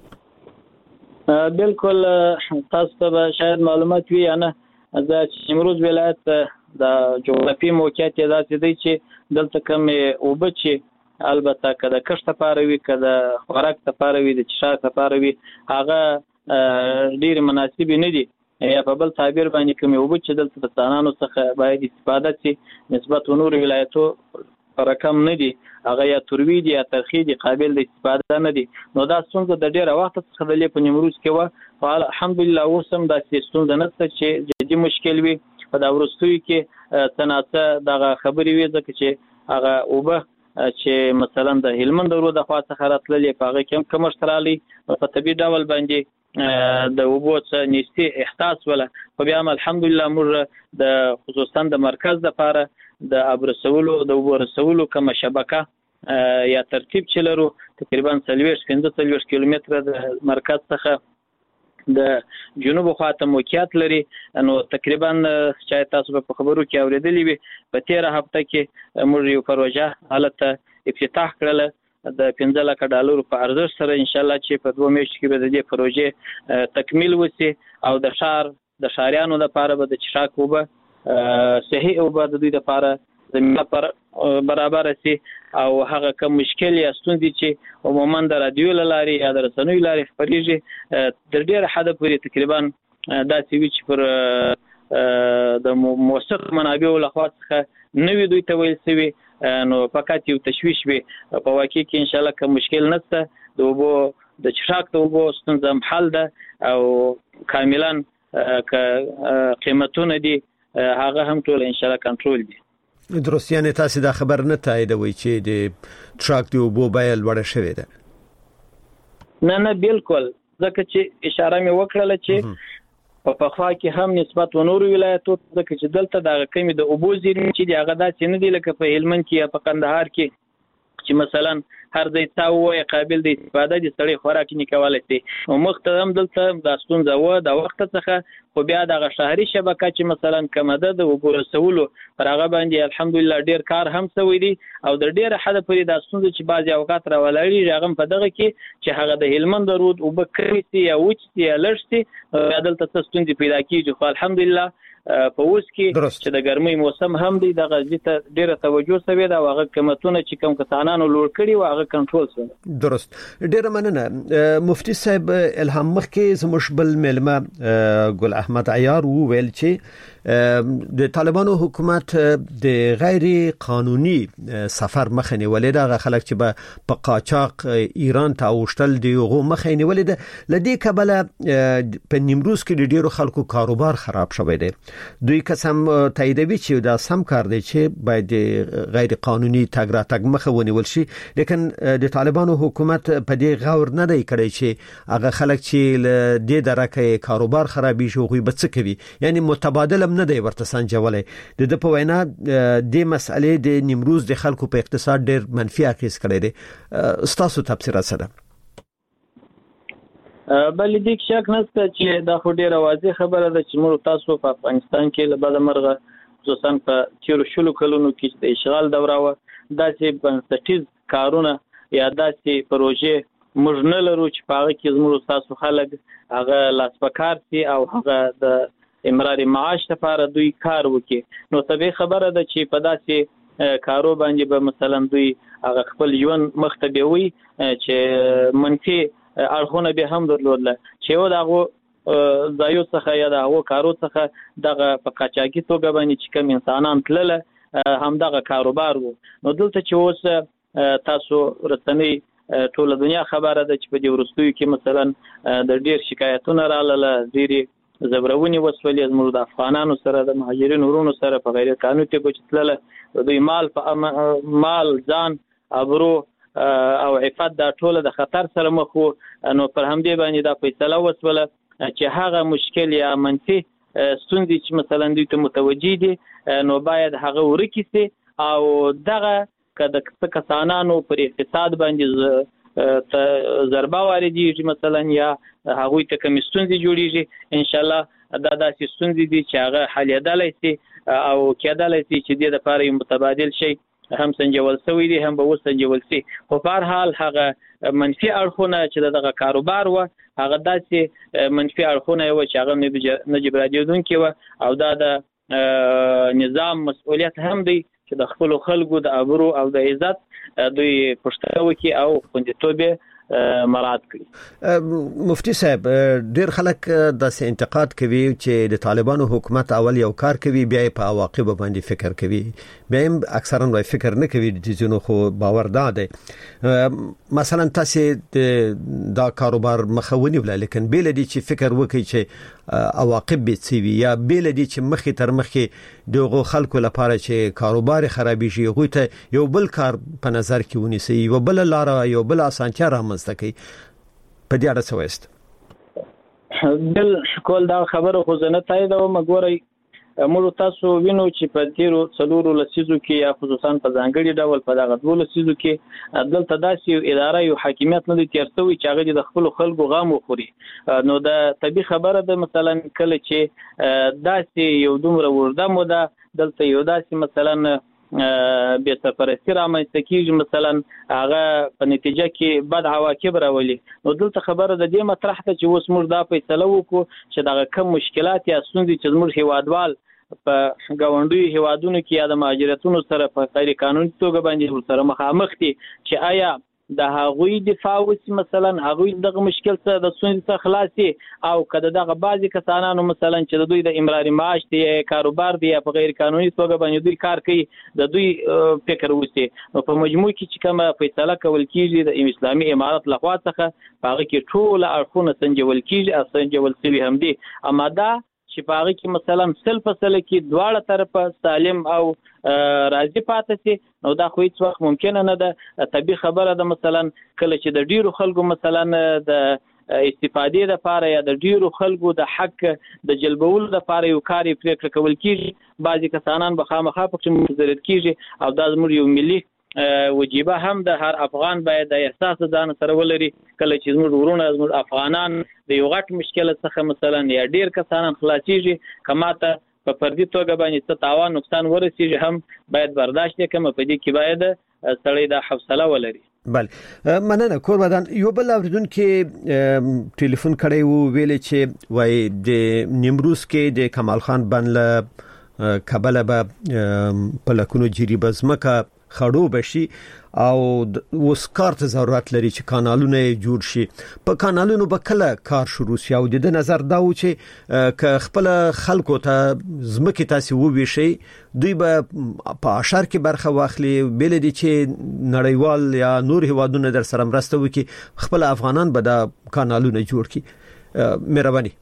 F: بالکل تاسو ته شاید معلومات وي یا نه، دا چې نیمروز ولایت د جغرافي موقعیت یې داسې دی چې دلته کمې اوبه چې البته که د کښت لپاره وي که د خوراک لپاره وي د څښاک لپاره وي هغه ډېرې مناسبې نه دي، یا په بل تعبیر باندې کومې اوبه چې دلته د ځوانانو څخه باید استفاده شي نسبت و نورو ولایتو رقم نه دي، هغه یا تروي دي یا ترخی دي، قابل د استفاده نه دي. نو دا ستونزه د ډېره وخته څخه د په نیمروز کې وه، خو الحمدلله اوس هم داسې ستونزه نشته چې جدي مشکل وي. په دا ورستوي کې تناسه دغه خبرې وي ځکه چې هغه اوبه چې مثلا د هلمند ورو د خوا څخه راتللې په هغه کې کم شترالي په طبي ډول باندې د اوبو څخه نيستي احساس ولا خو بیا الحمدلله موږ د خصوصا د مرکز لپاره د ابرسولو د اوبو رسولو کوم شبکه یا ترتیب چلرو تقریبا څلوېښت پنځه څلوېښت کیلومتره د مرکز څخه د جنوب خواته موقعیت لري نو تقریبا چې تاسو په خبرو کې اوریدلې وي په تیره هفته کې موږ یو پروژه حالت افتتاح کړل د پنځه لک ډالر په ارزښت سره ان شاء الله چې په دوه میاشتو کې به د دې پروژې تکمیل وشي او د شهر د شهريانو لپاره به د چشاک اوبه صحیح اوبه د دوی لپاره زمينه پر برابر سي او هغه کوم مشکل یا ستونزې چې عموما د رادیو لاري یا د رسنوي لاري خبريږي د ډېر حد پورې تقریبا دا چې چې پر د موثق منابع له خوا څخه نوې دوی ته ویل سوي نو فقط یو تشويش وي په واقع کې ان شاء الله کوم مشکل نشته د وبو د چشاک د وبو ستونزه حل ده او کاملا قیمتونه دي هغه هم ټول ان شاء الله کنټرول دي.
C: درست یعنی تاسو دا خبر نه تاییدوي چې د ټراک دی وبو بیه لوړه شوې ده؟
F: نه نه بالکل ځکه چې اشاره مې وکړه چې په پخوا کې هم نسبت و نور ولایتو ځکه چې دلته د کمی د اوبو زیرمې چې دی هغه داسې نه دی لکه په هلمند کې یا په قندهار کې چې مثلا هر ځای تاوه قابل د استفاده دي سړی خوراک نه کولای شي او مختم دلته د ستونزه و د وخت څخه خو بیا د شهري شبکه چې مثلا کمده د وګورسولو پر هغه باندې الحمدلله ډیر کار هم شوی دی او د ډیر حد پرې د ستونزه چې بعضی اوقات راولړي هغه په دغه کې چې هغه د هلمند رود او بکريسي یا وچتي یا لړشتي دلته ستونزې پیدا کیږي خو الحمدلله په اوس کې چې د ګرمۍ موسم هم دی د غزي ته ډیره توجه شوی دا هغه قیمتونه چې کم کسانانو لوړ کړي او هغه کنټرول شول.
C: درست ډیره مننه مفتي صاحب. الهام مخکې زموږ بل ملما ګل احمد عیار وویل چې د طالبانو حکومت د غیر قانوني سفر مخه نیولې ده خلک چې په قاچاق ایران ته اوشتل دی غو مخه نیولې ده لدې کبله په نیمروز کې د ډیرو خلکو کاروبار خراب شوی دی. دوی قسم تاییدوي چې دا سم کار دی چې باید غیر قانوني تګ را تګ مخه ونیول شي لیکن د طالبانو حکومت په دې غور نه دی کړی چې هغه خلک چې د درکه کاروبار خرابې شو خو به څه کوي یعنی متبادل هم نه دی ورته سنجولای د په وینا د مسئلې د نیمروز د خلکو په اقتصاد ډېر منفي اغیز کړی دی. ستاسو تفسیر څه ده؟
F: بل دې شک نشته چې دا خو ډیره واضح خبره ده چې موږ تاسو په افغانستان کې له بده مرغه خصوصا په تیرو شلو کلونو کې د اشغال دوره و داسې بنسټیز کارونه یا داسې پروژې موږ نه لرو چې په هغه کې زموږ تاسو خلک هغه لاسپکار سي او هغه د امرار معاش لپاره دوی کار وکړي نو طبيعي خبره ده چې په داسې کارو باندې به مثلا دوی هغه خپل ژوند مختبوي چې منفي اړخونه به هم درلودل چې یو دغه ځایو څخه یا دغه کارو څخه دغه په قاچاقي توګه باندې چې کوم انسانان تلله هم دغه کاروبار وو نو دلته چې اوس تاسو رسنۍ ټول دنیا خبره ده چې په دې ورستوي کې مثلا د ډیر شکایتونه رااله ډیرې زبرونی وسولې زموږ د افغانانو سره د مهاجرینو ورونو سره په غیر قانوني توګه چتلله دوی مال په مال ځان ابرو او عفت دا ټول د خطر سره مخ وو نو پر همدې باندې دا فیصله وسوله چې هغه مشکل یا منفي ستونزې چې مثلا دوی ته متوجي دي نو باید هغه ورکیسي او دغه کله کسانانو پر اقتصاد باندې ضربه واردېږي مثلا یا هغه ته کوم ستونزې جوړیږي ان شاء الله دا داسې ستونزې دي چې هغه حلیدلای شي او کېدلای شي چې د لپاره یو متبادل شي هم سنجول سوی دي هم به وسنجول سي خو په هر حال هغه منفي اړخونه چې دغه کاروبار و هغه داسې منفي اړخونه و چې هغه نه جبرادیدونکي و او دا د نظام مسؤلیت هم دی چې د خپل خلکو د ابرو او د عزت دوی پښتو وکي او خوندیتوب مراعات کړي.
C: مفتي صاحب ډیر خلک د انتقاد کوي چې د طالبانو حکومت اول یو کار کوي بیا په عواقب باندې فکر کوي، بیا هم اکثرا وای فکر نه کوي د جنو خو باور داده. مثلا تاسو دا کاروبار مخاوني ولا لیکن بیل دي چې فکر وکړي چې عواقب به څه وي، یا بیل دي چې مخې تر مخې دغه خلکو لپاره چې کاروبار خرابې شي غوي ته یو بل کار په نظر کې ونیسي، یو بل لار یو بل اسانتیا رامنځته کوي. په دې اړه څه وایست؟
F: بل کول دا خبره خو زنه تایید او مګوري موږ تاسو وینو چې په تیرو څلورو لسیزو کې یا خصوصا په ځانګړي ډول په دغه ډول لسیزو کې دلته داسې یو اداره یو حاکمیت نه دی تیر شوی چې هغه د خپل خلکو غام وخوري. نو دا طبي خبره ده مثلا کله چې داسې یو دومره ورده موده دلته یو داسې مثلا بیا سفرستی رامنځته کېږي، مثلا هغه په نتیجه کې بد عواقب راولي. نو دلته خبره د دې مطرح ته چې اوس موږ دا فیصله وکړو چې دغه کم مشکلات یا ستونزې چې زموږ هیوادوال په ګاونډیو هیوادونو کې یا د مهاجرتونو سره په غیر قانوني توګه باندې ورسره مخامخ دي چې آیا د هغوی دفاع وسی، مثلا هغوی دغه مشکل څخه د ستونزې څخه خلاصي، او کله دغه بعضی کسانانو مثلا چې د دوی د امراري معاش دی کاروبار دی په غیر قانوني توګه باندې دوی کار کوي د دوی فکر وسی. نو په مجموع کې چې کومه فیصله کول کیږي د اسلامي امارت لخوا څخه هغه کې ټول اړخونه سنجول کیږي او سنجول شوی هم دي. اما دا چې په هغه کې مثلا سل فصله کې دواړه طرفه سالم او راضي پاتې شي، نو دا خو هیڅ وخت ممکن نه ده. طبي خبره ده مثلا کله چې د ډیرو خلکو مثلا د استفادې لپاره یا د ډیرو خلکو د حق د جلبولو لپاره یو کاری پریکړه کول کیږي، بعضی کسانان به خامخا پکې متضرر کیږي، او دا زموږ یو ملي وجيبه هم د هر افغان باید د احساس ځان سره ولري. کله چې زموږ ورونه زموږ افغانان د یو غټ مشکل څخه مثلا یا ډیر کسانان خلاصيږي، کماته په فردي توګه باندې څه تاوان نقصان ورسیږي هم باید برداشت وکړي. په دې کې باید سړی د حوصله ولري.
C: بله مننه. کوربدان یو بل اوریدون کې ټلیفون کړی وو ویل چې وای د نیمروز کې د کمال خان بن له کابل به په لکونو جری بزمکه خړو بشي او اوس کار ته ضرورت لري چې کانالونه جوړ شي. په کانالونو به کله کار شروع شي او د نظر دا و چې ک خپل خلکو ته زمکه تاسو وویشي دوی به په اشر کې برخه واخلي، بل دي چې نړیوال یا نور هیوادونه در سره مرسته وکړي، خپل افغانان به د کانالونه جوړ کړي. مهرباني.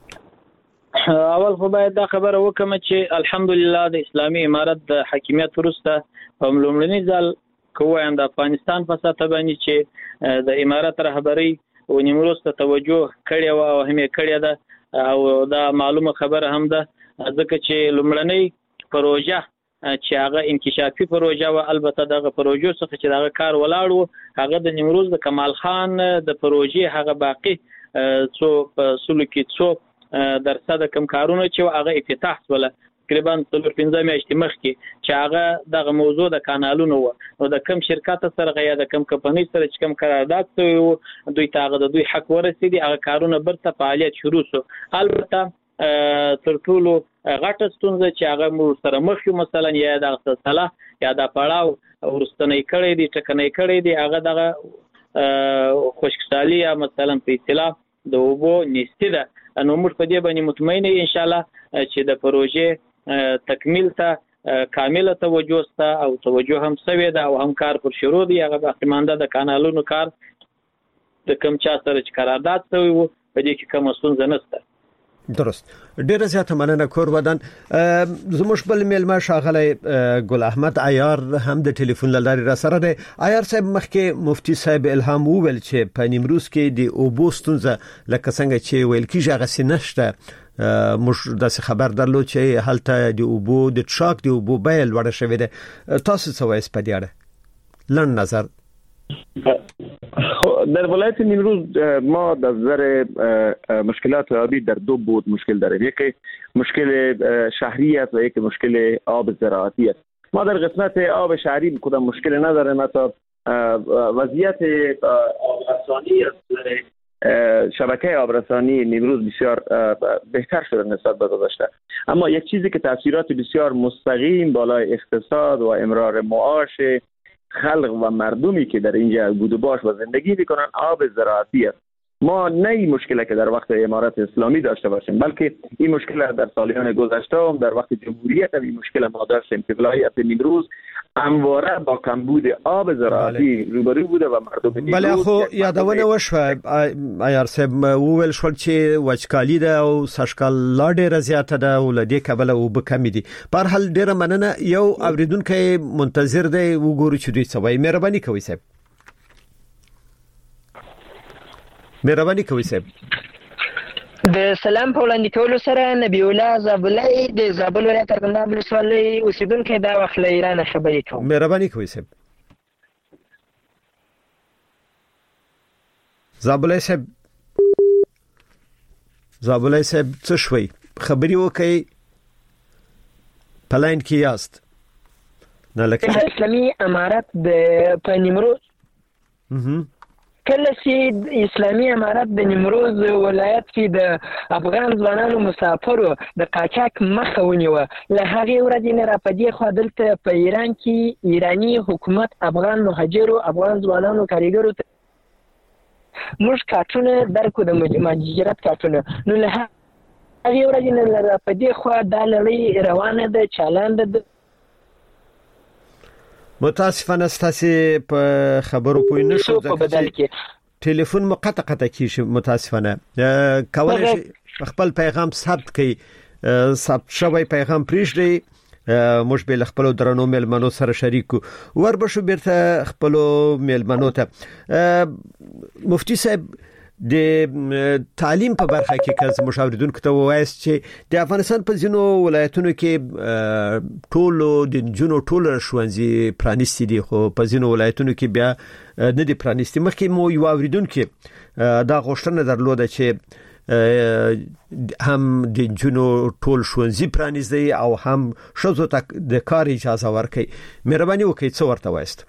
F: اول خو باید دا خبره وکم چې الحمدلله د اسلامي امارت د حاکمیت وروسته په لومړني ځل کوم د افغانستان په سطح باندې چې د امارت رهبری او نیمروز ته توجه کړی و او هم کړی ده، او دا معلومه خبره هم ده ځکه چې لومړنی پروژه چې هغه انکشافي پروژه و، البته دغه پروژه څخه چې دغه کار ولاړ و هغه د نیمروز د کمال خان د پروژې هغه باقی څو په سلوکي څو درصد کم کارونه چې هغه افتتاح ولا تقریبا څلور پنځه میاشتې مخکې چې هغه دغه موضوع د کانالونو و، نو د کم شرکت سره یا د کم کمپنۍ سره چې کم قرارداد شوی و دوی ته د دوی حق ورسېدي، هغه کارونه برته فعالیت شروع شو. البته تر ټولو غټه ستونزه چې هغه موږ سره مخ یو مثلا یا د صلاح یا د پړاو ورستنې کړې دي ټکنې کړې دي هغه دغه خوشکسالي یا مثلا په اصطلاح د اوبو نشته ده. نو موږ په دې باندې مطمئن یو ان شاء الله چې د پروژې تکمیل ته کامله توجه ستا او توجه هم سوي ده او هم کار پر شروع دی. هغه باقی مانده د کانالونو کار د کم چا سره چې قرارداد شوی وو په دې کې کوم ستونزه نشته.
C: درست. ډیر زیاته مننه کوربدان. زموږ بل میلمه ښاغلی ګل احمد عیار هم د ټلیفون لارې را سره دی. عیار صاحب مخکې مفتی صاحب الهام وویل چې په نیمروز کې د اوبو ستونزه لکه څنګه چې ویل کیږي هغه سینشته. موږ د خبر درلود چې هلته د اوبو د ټراک د اوبو بیل وړه شوې ده. تاسو څه وایي په دې اړه؟ لن نظر
E: در ولایت نیمروز ما در نظر مشکلات آبی در دو بود مشکل داریم. یکی مشکل شهری است و یکی مشکل آب زراعتی است. ما در قسمت آب شهری کدام مشکل نداریم، حتی وضعیت آبرسانی شبکه آبرسانی نیمروز بسیار بهتر شده نسبت به گذشته. اما یک چیزی که تاثیرات بسیار مستقیم بالای اقتصاد و امرار معاش
F: خلق و مردمی که در اینجا بود و باش و زندگی میکنن آب زراعتی است. ما نه این مشکلی که در وقت امارت اسلامی داشته باشیم، بلکه این مشکل در سالیان گذشته هم در وقت جمهوریت هم این مشکل ما داشتیم که ولایت نیمروز همواره با کمبود آب زراعتی روبرو بوده و مردم نیمروز
C: بله خو یادونه وشوه ایار صاحب وویل شول چې وچکالي ده او سشکال لا ډیره زیاته ده او لدې کبله او بکمی دي. په هر حال ډیره مننه. یو اوریدونکو منتظر دی وګورو چې دوی څه وایي. مهرباني کوئ صاحب. مهرباني کوئ صاحب.
J: د سلام په وړاندې کولو سره نبی الله زابلای د زابل ولایت ارغنداب ولسوالۍ اوسیدونکو دا وخت له ایران خبرې کوم.
C: مهرباني کوئ صاحب. زابلای صاحب زابلای صاحب څه شوي خبري وکي پلاین کې یاست نه لکه
J: اسلامي امارت د پنیمروز کله چې اسلامي امارت د نیمروز ولایت کې د افغان ځوانانو مسافرو د قاچاق مخه ونیوه، له هغې ورځې نه را په دې خوا دلته په ایران کې ایراني حکومت افغان مهاجرو افغان ځوانانو کارګرو ته موږ کارټونه درکو د مهاجرت کارټونه، نو له هغې ورځې نه را په دې خوا دا لړۍ روانه ده چالانده ده.
C: متاسفانه ستاسو په خبرو پوه نه شو
J: په بدل کې
C: ټلیفون مقطع قطع کیږي. متاسفانه کولای شي خپل پیغام ثبت کړي، ثبت شوی پیغام پریږدي، موږ به خپل درنو ملمنو سره شریکو وربشو بیرته خپل ملمنو ته. مفتی صاحب د تعلیم په برخه کې کز مشاوردونکو ته وایست چې د افغانستان په ځینو ولایتونو کې ټولو د جنو ټولو ښوونځي پرانیستي دي، خو په ځینو ولایتونو کې بیا نه دي پرانیستي. مخکې مو یو اوریدونکو دا غوښتنه درلوده چې هم د جنو ټول ښوونځي پرانیزي او هم شوزو ته د کار اجازه ورکړي. مهرباني وکړئ څه ورته وایست.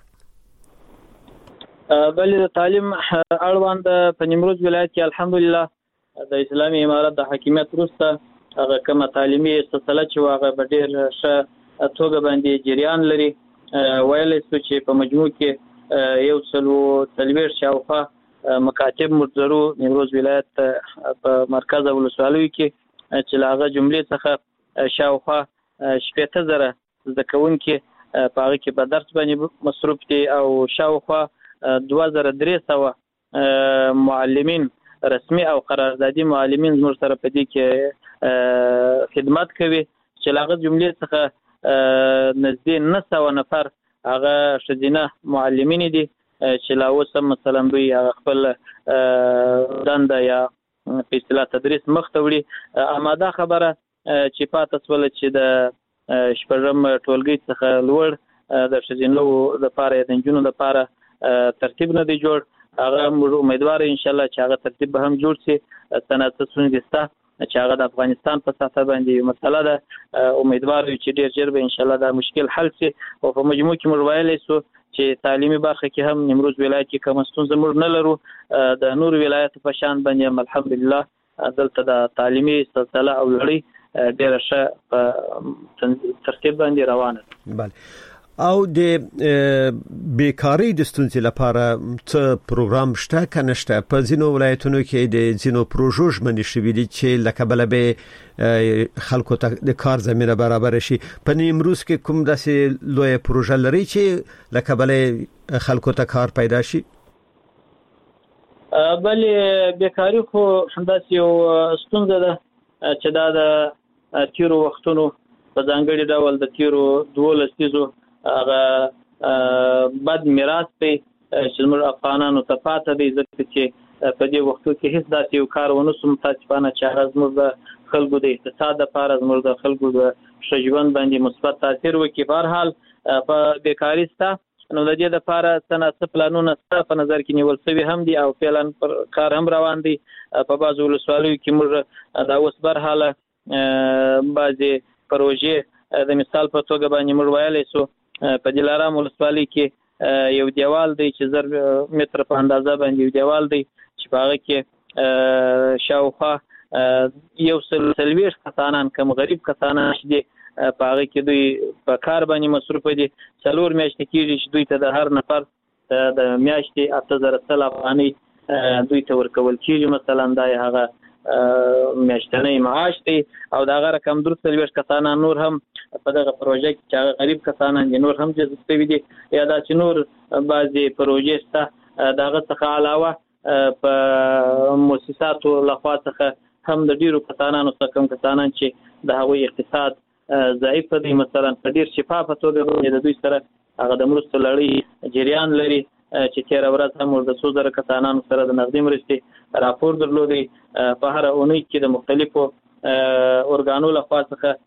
I: بلې د تعلیم اړوند په نیمروز ولایت کې الحمدلله د اسلامي امارت د حاکمیت وروسته هغه کومه تعلیمي سلسله چې هغه په ډېر ښه توګه باندې جریان لري. ویلی شو چې په مجموع کې یو سلو څلوېښت شاوخوا مکاتب مرتضرو نیمروز ولایت په مرکز ولسوالیو کې چې له هغه جملې څخه شاوخوا شپېته زره زده کوونکي په هغه کې په درس باندې مصروف دي او شاوخوا دوه زره درې سوه معلمین رسمي او قراردادي معلمین زموږ سره په دې کې خدمت کوي چې له هغه جملې څخه نږدې نه سوه نفر هغه ښځینه معلمین دي چې لا اوس هم مثلا دوی خپل دنده یا په اصطلاح تدریس مخ ته وړي. اما دا خبره چې پاته شوله چې د شپږم ټولګي څخه لوړ د ښځینو لپاره د نجونو لپاره ترتیب نه دی جوړ، هغه موږ امیدوار ان شاء الله چې هغه ترتیب به هم جوړ شي. صنعت سونګستا چې هغه د افغانستان په ساحه باندې یو مسله ده، امیدوار یو چې ډیر ژر به ان شاء الله دا مشکل حل شي. او په مجموع کې موږ ویلی شو چې تعلیمي برخه کې هم نیمروز ولایت کې کوم ستونزه موږ نه لرو. د نور ولایت په شان باندې الحمدلله دلته د تعلیمي سلسله او لړۍ ډیره ښه په ترتیب باندې روانه ده.
C: بله. او د بیکاری د ستونزې لپاره څه پروګرام شته کنه شته؟ په ځینو ولایتونو کې د ځینو پروژو ژمنې شوي دي چې لکه بل به خلکو ته د کار زمينه برابر شي. په نیمروز کې کوم داسې لوی پروژه لري چې لکه بل خلکو ته کار پیدا شي؟
I: بلې بیکاری خو همداسې یو ستونزه ده چې دا د تیرو وختونو په ځانګړي ډول د تیرو دولس لسیزو هغه بد میراث دی چې زموږ افغانانو ته پاته دی، ځکه چې په دې وختو کې هیڅ داسې یو کار ونه سو متاسفانه چې هغه زموږ د خلکو د اقتصاد لپاره زموږ د خلکو د ښه ژوند باندې مثبت تاثیر وکړي. په هر حال په بیکاري شته، نو د دې لپاره څه نه څه پلانونه شته په نظر کې نیول شوي هم دي او فعلا پر کار هم روان دي. په بعضو ولسوالیو کې موږ دا اوس برحاله بعضې پروژې د مثال په توګه باندې موږ ویلی شو په دلارام ولسوالۍ کې یو دیوال دی چې زر متر په اندازه باندې یو دیوال دی چې په هغه کې شاوخوا یو سل څلوېښت کسانان کم غریب کسانان چې دي
F: په هغه کې دوی په کار باندې مصروف دي. څلور میاشتې کېږي چې دوی ته د هر نفر د میاشتې اته زره سل افغانۍ دوی ته ورکول کېږي. مثلا دا هغه میاشتنی معاش دی او دا هغه رقم درې څلوېښت کسان نور هم په دغه پروژه کې چې هغه غریب کسان دي نور هم جذب شوي دي یا دا چې نور بعضې پروژې شته د هغه څخه علاوه په مؤسساتو لخوا څخه هم د ډیرو کسانانو څخه کوم کسانان چې د هغوی اقتصاد ضعیف دی مثلا په ډیر شفافه توګه باندې د دوی سره هغه د مرستو لړۍ جریان لري چې تېره ورځ هم د څو زره کسانانو سره د نغدي مرستې راپور درلودی. په هره اونۍ کې د مختلفو ارګانو لخوا څخه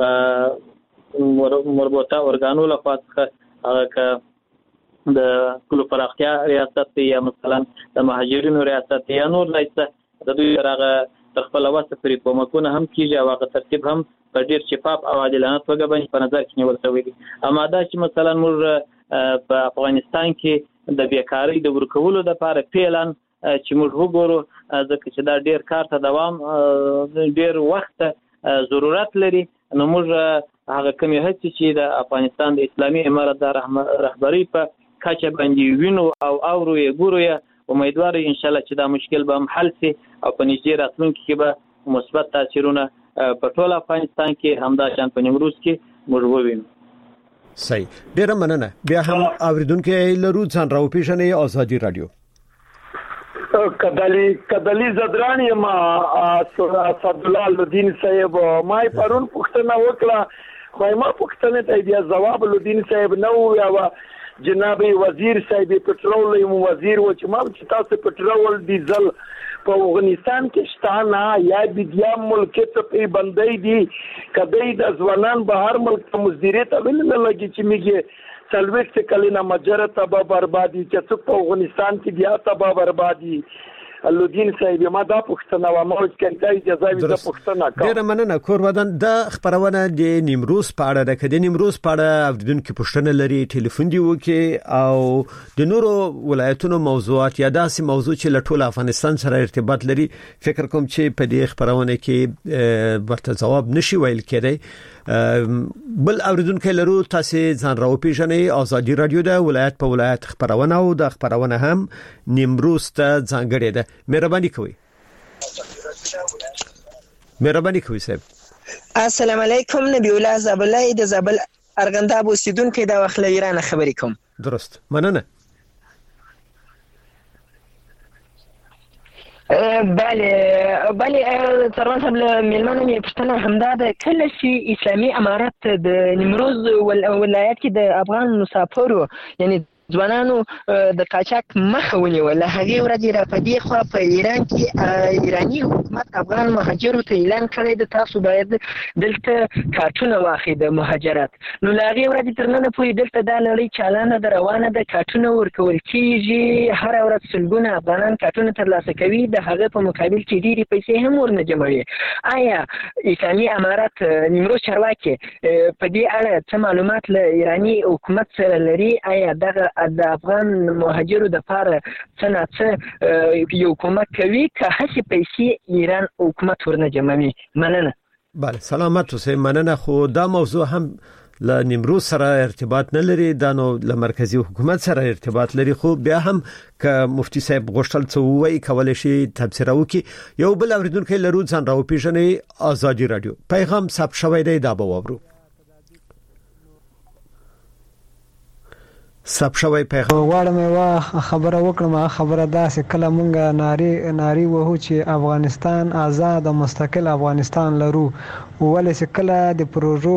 F: هغه مربوطه ارګانو لخوا څخه هغه د کلو پراختیا ریاست یا مثلا د مهاجرینو ریاست یا نور لایسته د دوی هغه تر خپل واسطه پرې کومکونه هم کیږي او هغه ترتیب هم په ډیر شفاف او عادلانه توګه باندې په نظر کې نیول شوی دي. اما دا چې مثلا موږ په افغانستان کې د بیکاری د ورکولو لپاره پیلان چې موږ وګورو ځکه چې دا ډیر کار ته دوام ډیر وخت ضرورت لري نو موږ هغه کمی هڅې چې د افغانستان د اسلامي امارت د رهبرۍ په کچه باندې وینو او اورو یې ګورو یې امیدوار ان شاء الله چې دا مشکل به هم حل شي او په نږدې راتلونکي کې به مثبت تاثیرونه په ټول افغانستان کې همدا شان په نیمروز کې موږ ووینو.
C: صحیح ډیره مننه. بیا هم اوریدونکو لرو ځان راو پیژنې ازادي رادیو
K: کدلی کدلی زدرانی ما اسد الله الدین صاحب ما پرون پښتنه وکړه خو ما پښتنه ته بیا جواب الدین صاحب نو یا جناب وزیر صاحب پټرول وزیر و چې ما چې تاسو پټرول ډیزل په افغانستان کې شته نه یا بیا ملک ته په بندۍ دي کدی د ځوانان بهر ملک مزدوري ته ویل نه لګي چې میږي سلويست کلینا مجره تبا بربادي چې څوک په افغانستان کې بیا تبا بربادي الدین صاحب ما دا پښتنه و ما کله جزاوی دا پښتنه کا
C: ډیر مننه کور ودان د خبرونه د نیمروز پاړه د کدی نیمروز پاړه اوریدونکو پښتنه لري ټلیفون دی وکي او د نورو ولایتونو موضوعات یا داسې موضوع چې له ټول افغانستان سره ارتباط لري فکر کوم چې په دې خبرونه کې ورته جواب نشي ویل کېدی. بل اوریدونکو لرو تاسو ځان راو پیژنې ازادي رادیو د ولایت په ولایت خبرونه او د خبرونه هم نیمروز ته ځانګړې ده. مهرباني کوئ مهرباني کوئ صاحب.
J: السلام علیکم نبی الله زابلای د زابل ارغنداب اوسیدونکو د وخت له ایران خبرې کوم.
C: درست مننه.
J: بله بله سروان صاحب میلمانه می پښتنه همدا ده کله چې اسلامي امارت د نیمروز ولایت کې د افغان مسافرو یعنی ځوانانو د قاچاق مخه ونیول هغه ورځ را پدې خو په ایران کې ایرانی حکومت افغان مهاجرو ته اعلان کړی د تاسو باید دلته کارتونه واخلئ د مهاجرت نو هغه ورځ تر نن پورې دلته د لړۍ چالانه د روانه د کارتونه ورکول کیږي هر ورځ سلګونه افغانان کارتونه ترلاسه کوي د هغه په مقابل کې ډېری پیسې هم ورنه جمعوي. آیا اسلامي امارت نیمروز چارواکي په دې اړه څه معلومات له ایرانی حکومت سره لري؟ آیا دغه د افغان مهاجرو د لپاره څه نه څه یو کومک کوي که هڅې پیسې ایران حکومت ورنه جمعوي؟ مننه.
C: بله سلامت اوسئ. مننه. خو دا موضوع هم له نیمروز سره ارتباط نه لري دا نو له مرکزی حکومت سره ارتباط لري خو بیا هم که مفتی صاحب غوښتل څه وایي کولای شي تبصره وکړي. یو بل اوریدونکو لرو ځان راو پیژنې ازادي رادیو پیغام ثبت شوی دی دا به واورو. سب شوی پیغام
L: واړه مې وا خبره وکړم خبره دا چې کله مونږه ناری ناری وو چې افغانستان آزاد او مستقل افغانستان لرو ولې چې کله د پروژو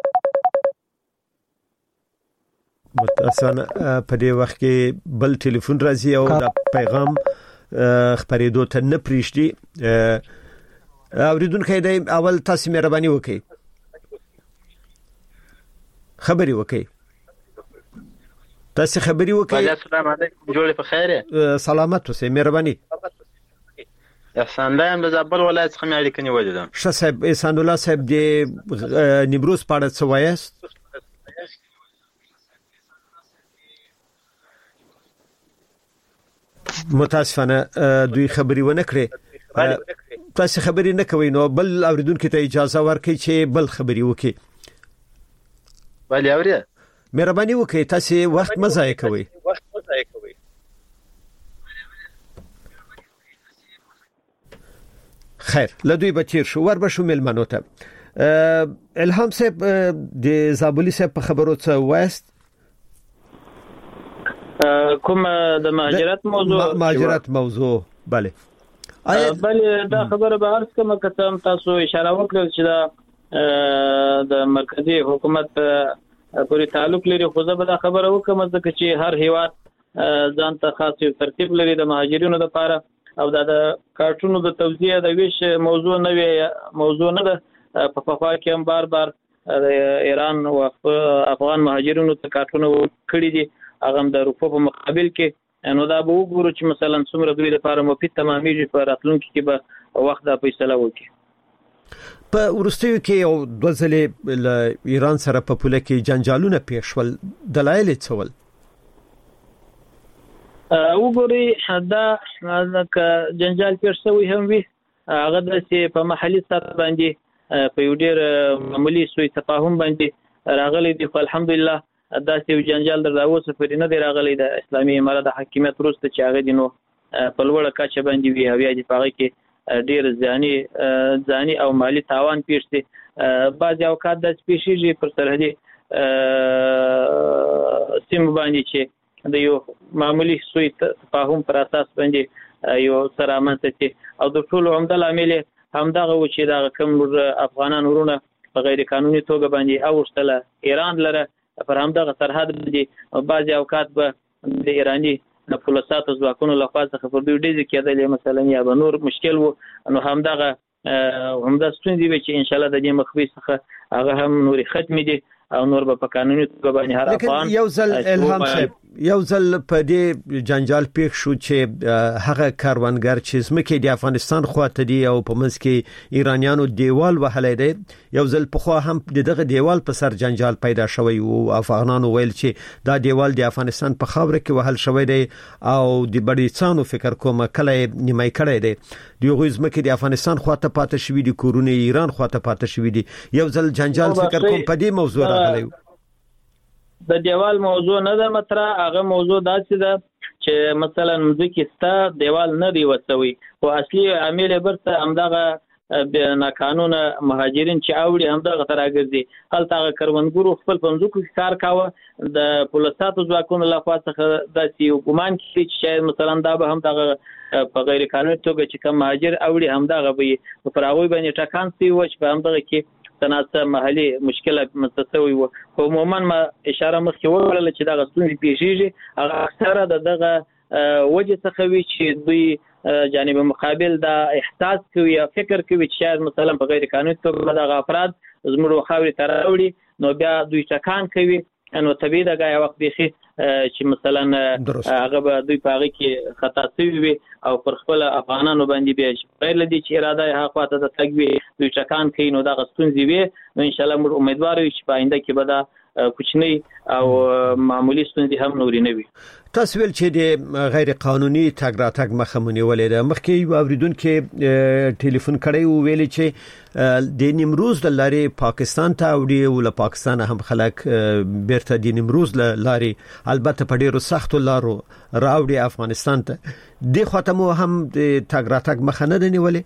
C: متاسفانه په دې وخت کې بل ټلیفون راځي او دا پیغام خبرېدو ته نه پریږدي. اوریدونکو دی اول تاسو مهرباني وکړئ خبري وکړئ تاسو خبري وکړئ.
M: السلام علیکم جوړ په خیره
C: سلامت اوسئ مهرباني.
M: احسان الله هم د زابل ولایت څخه مې اړیکه نیولې ده.
C: ښه صاحب احسان الله صاحب د نیمروز په اړه څه وایاست؟ متاسفانه دوی خبري ونه کړې تاسو خبري نه کوي نو بل اوریدونکو ته اجازه ورکړئ چې بل خبري وکړي.
M: بله اوري
C: مهرباني وکړئ تاسو وخت مه ضایع کوئ.
M: وخت مه ضایع کوئ.
C: خیر لدوی بچیر شو ور بشو ملمنو ته. الهام صاحب د زابلی صاحب په خبرو څه وایست؟
I: کوم د مهاجرت موضوع
C: مهاجرت موضوع bale
I: بله دا خبره به عرض کوم که تاسو اشاره وکړل چې دا د مرکزی حکومت پورې تعلق لري خو زه به دا خبره وکم ځکه چې هر هیواد ځان ته خاص یو ترتیب لري د مهاجرینو لپاره او دا د کارتونو د توزیع د ویش موضوع نه وي موضوع نه ده په پخوا کې هم بار بار د ایران او افغان مهاجرینو ته کارتونه کړی دي هغه د روپو په مقابل کې نو دا به وګورو چې مثلا څومره دوی لپاره مفید تمامېږي په راتلونکي کې به وخت دا فیصله وکړي.
C: په ورستیو کې یو دوه ځلې له ایران سره په پوله کې جنجالونه پیښ شول دلایل څه ول؟
I: وګورئ دا که جنجال پیښ شوی هم وي هغه داسې په محلي سطح باندې په یو ډېر معمولي سوء تفاهم باندې راغلی دی خو الحمدلله داسې یو جنجال در اوسه پورې نه دی راغلی د اسلامي امارت د حاکمیت وروسته چې هغه دی نو په لوړه کچه باندې وي او یا د په هغې کې ډېر ځاني ځاني او مالي تاوان پیښ دی. بعضې اوقات داسې پیښېږي پر سرحدي سیمو باندې چې د یو معمولي سوء تفاهم پر اساس باندې یو څه رامنځته شي او د ټولو عمده لامل همدغه و چې دغه کوم افغانان ورونه په غیر قانوني توګه باندې اوښتله ایران لره پر همدغه سرحد باندې بعضې اوقات به د ایراني پولیساتو ځواکونو لخوا څخه پر دوی ډزې کېدلې مثلا یا به نور مشکل و نو همدغه همدا ستونزې وې چې انشاءالله د دې مخفي څخه هغه هم نورې ختمې دي او نور به په قانوني توګه باندې هر افغان
C: یو ځل الهام صاحب یو ځل په دې جنجال پیښ شو چې هغه کاروانګر چې زمکه د افغانستان خواته دی او په منځ کې ایرانیانو دیوال وهلې دی یو ځل په خوا هم دغه دیوال په سر جنجال پیدا شوی او افغانانو ویل چې دا دیوال د افغانستان په خاور کې وهل شوی دی او د بډیڅانو فکر کوم کله نیمای کړی دی دغه زمکه د افغانستان خواته پاتې شوی دی کورونه ایران خواته پاتې شوی دی یو ځل جنجال فکر کوم په دې موضوع راغلی
I: د دیوال موضوع نه ده مطرح هغه موضوع داسې ده چې مثلا مځکې ستا دیوال نه دی وسوي خو اصلي عامل برته همدغه ناقانونه مهاجرین چې اوړي همدغه ته راګرځي هلته هغه کروندګرو خپل په مځکو کې کار کاوه د پولیساتو ځواکونو لخوا څخه داسې یو ګمان کړي چې شاید مثلا دا به همدغه په غیر قانوني توګه چې کوم مهاجر اوړي همدغه به پر هغوی باندې ټکان سوي و چې په همدغه کې تناسب محلي مشکله متسوي و خو عموما ما اشاره مخکې وکړله چې دغه ستونزې پیښېږي هغه اکثره د دغه وجه څخه وي چې دوی جانب مقابل دا احساس کوي یا فکر کوي چې شاید مثلا په غیر قانوني توګه دغه افراد زموږ خاورې ته راوړي نو بیا دوی ټکان کوي نو طبیعي ده یو وخت بیخي چې مثلا هغه به دوی په هغې کې خطا شوي وي او پر خپل افغانانو باندې بیا غیر له دې چې اراده یې هغه خواته د تګ وي دوی ټکان کوي نو دغه ستونزې وي نو انشاءالله موږ امیدوار یو چې په آینده کې به دا کوچنی او معمولی ستونزې هم نورې نه وي.
C: تاسو ویل چې د غیر قانوني تګ راتګ مخه مونیولې ده مخکې یو اوریدونکو ټلیفون کړی او ویل چې د نیمروز د لارې پاکستان ته وړي او له پاکستان هم خلک بیرته د نیمروز لارې البته په ډیرو سختو لارو راوړي افغانستان ته د خاتمو هم د تګ راتګ مخه نه نیولې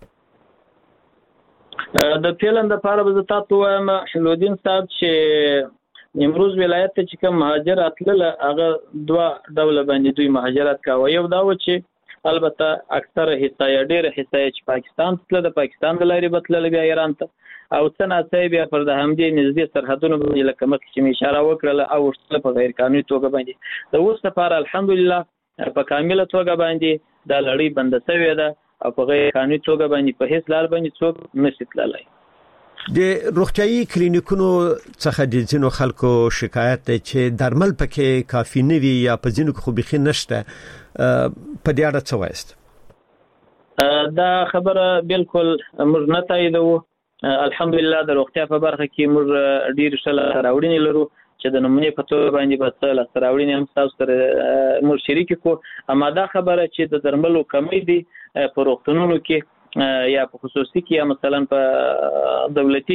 I: د پیلن د لپاره به تاسو وایم حلودین صاحب چې نیمروز ولایت ته چې کوم مهاجر اتلل هغه دوه ډول باندې دوی مهاجرت کاوه یو دا و چې البته اکثره حصہ ډېر حصہ چې پاکستان ته د پاکستان د لارې بتلل بیا ایران ته او څنګه چې بیا پر د همدې نږدې سرحدونو باندې لکه مخکې چې اشاره وکړه او ورسره په غیر قانوني توګه باندې د اوس لپاره الحمدلله په کامله توګه باندې دا لړۍ بند شوې ده او په غیر قانوني توګه باندې په هیڅ لار باندې څوک نشي تللی.
C: د روغتيایي کلینیکونو څخه د ځینو خلکو شکایت دی چې درمل پکې کافي نه وي یا په ځینو خو بخي نشته په دې اړه څه وایست؟
I: دا خبره بالکل موږ نه تاییدو الحمدلله د روغتیا په برخه کې موږ ډیر شل راوړنې لرو چې د نمونې په توګه باندې به څه لاسته راوړنې هم تاسو سره موږ شریک کو اما دا خبره چې د درملو کمی دي په روغتونونو کې یا په خصوصي کې یا مثلا په دولتي کې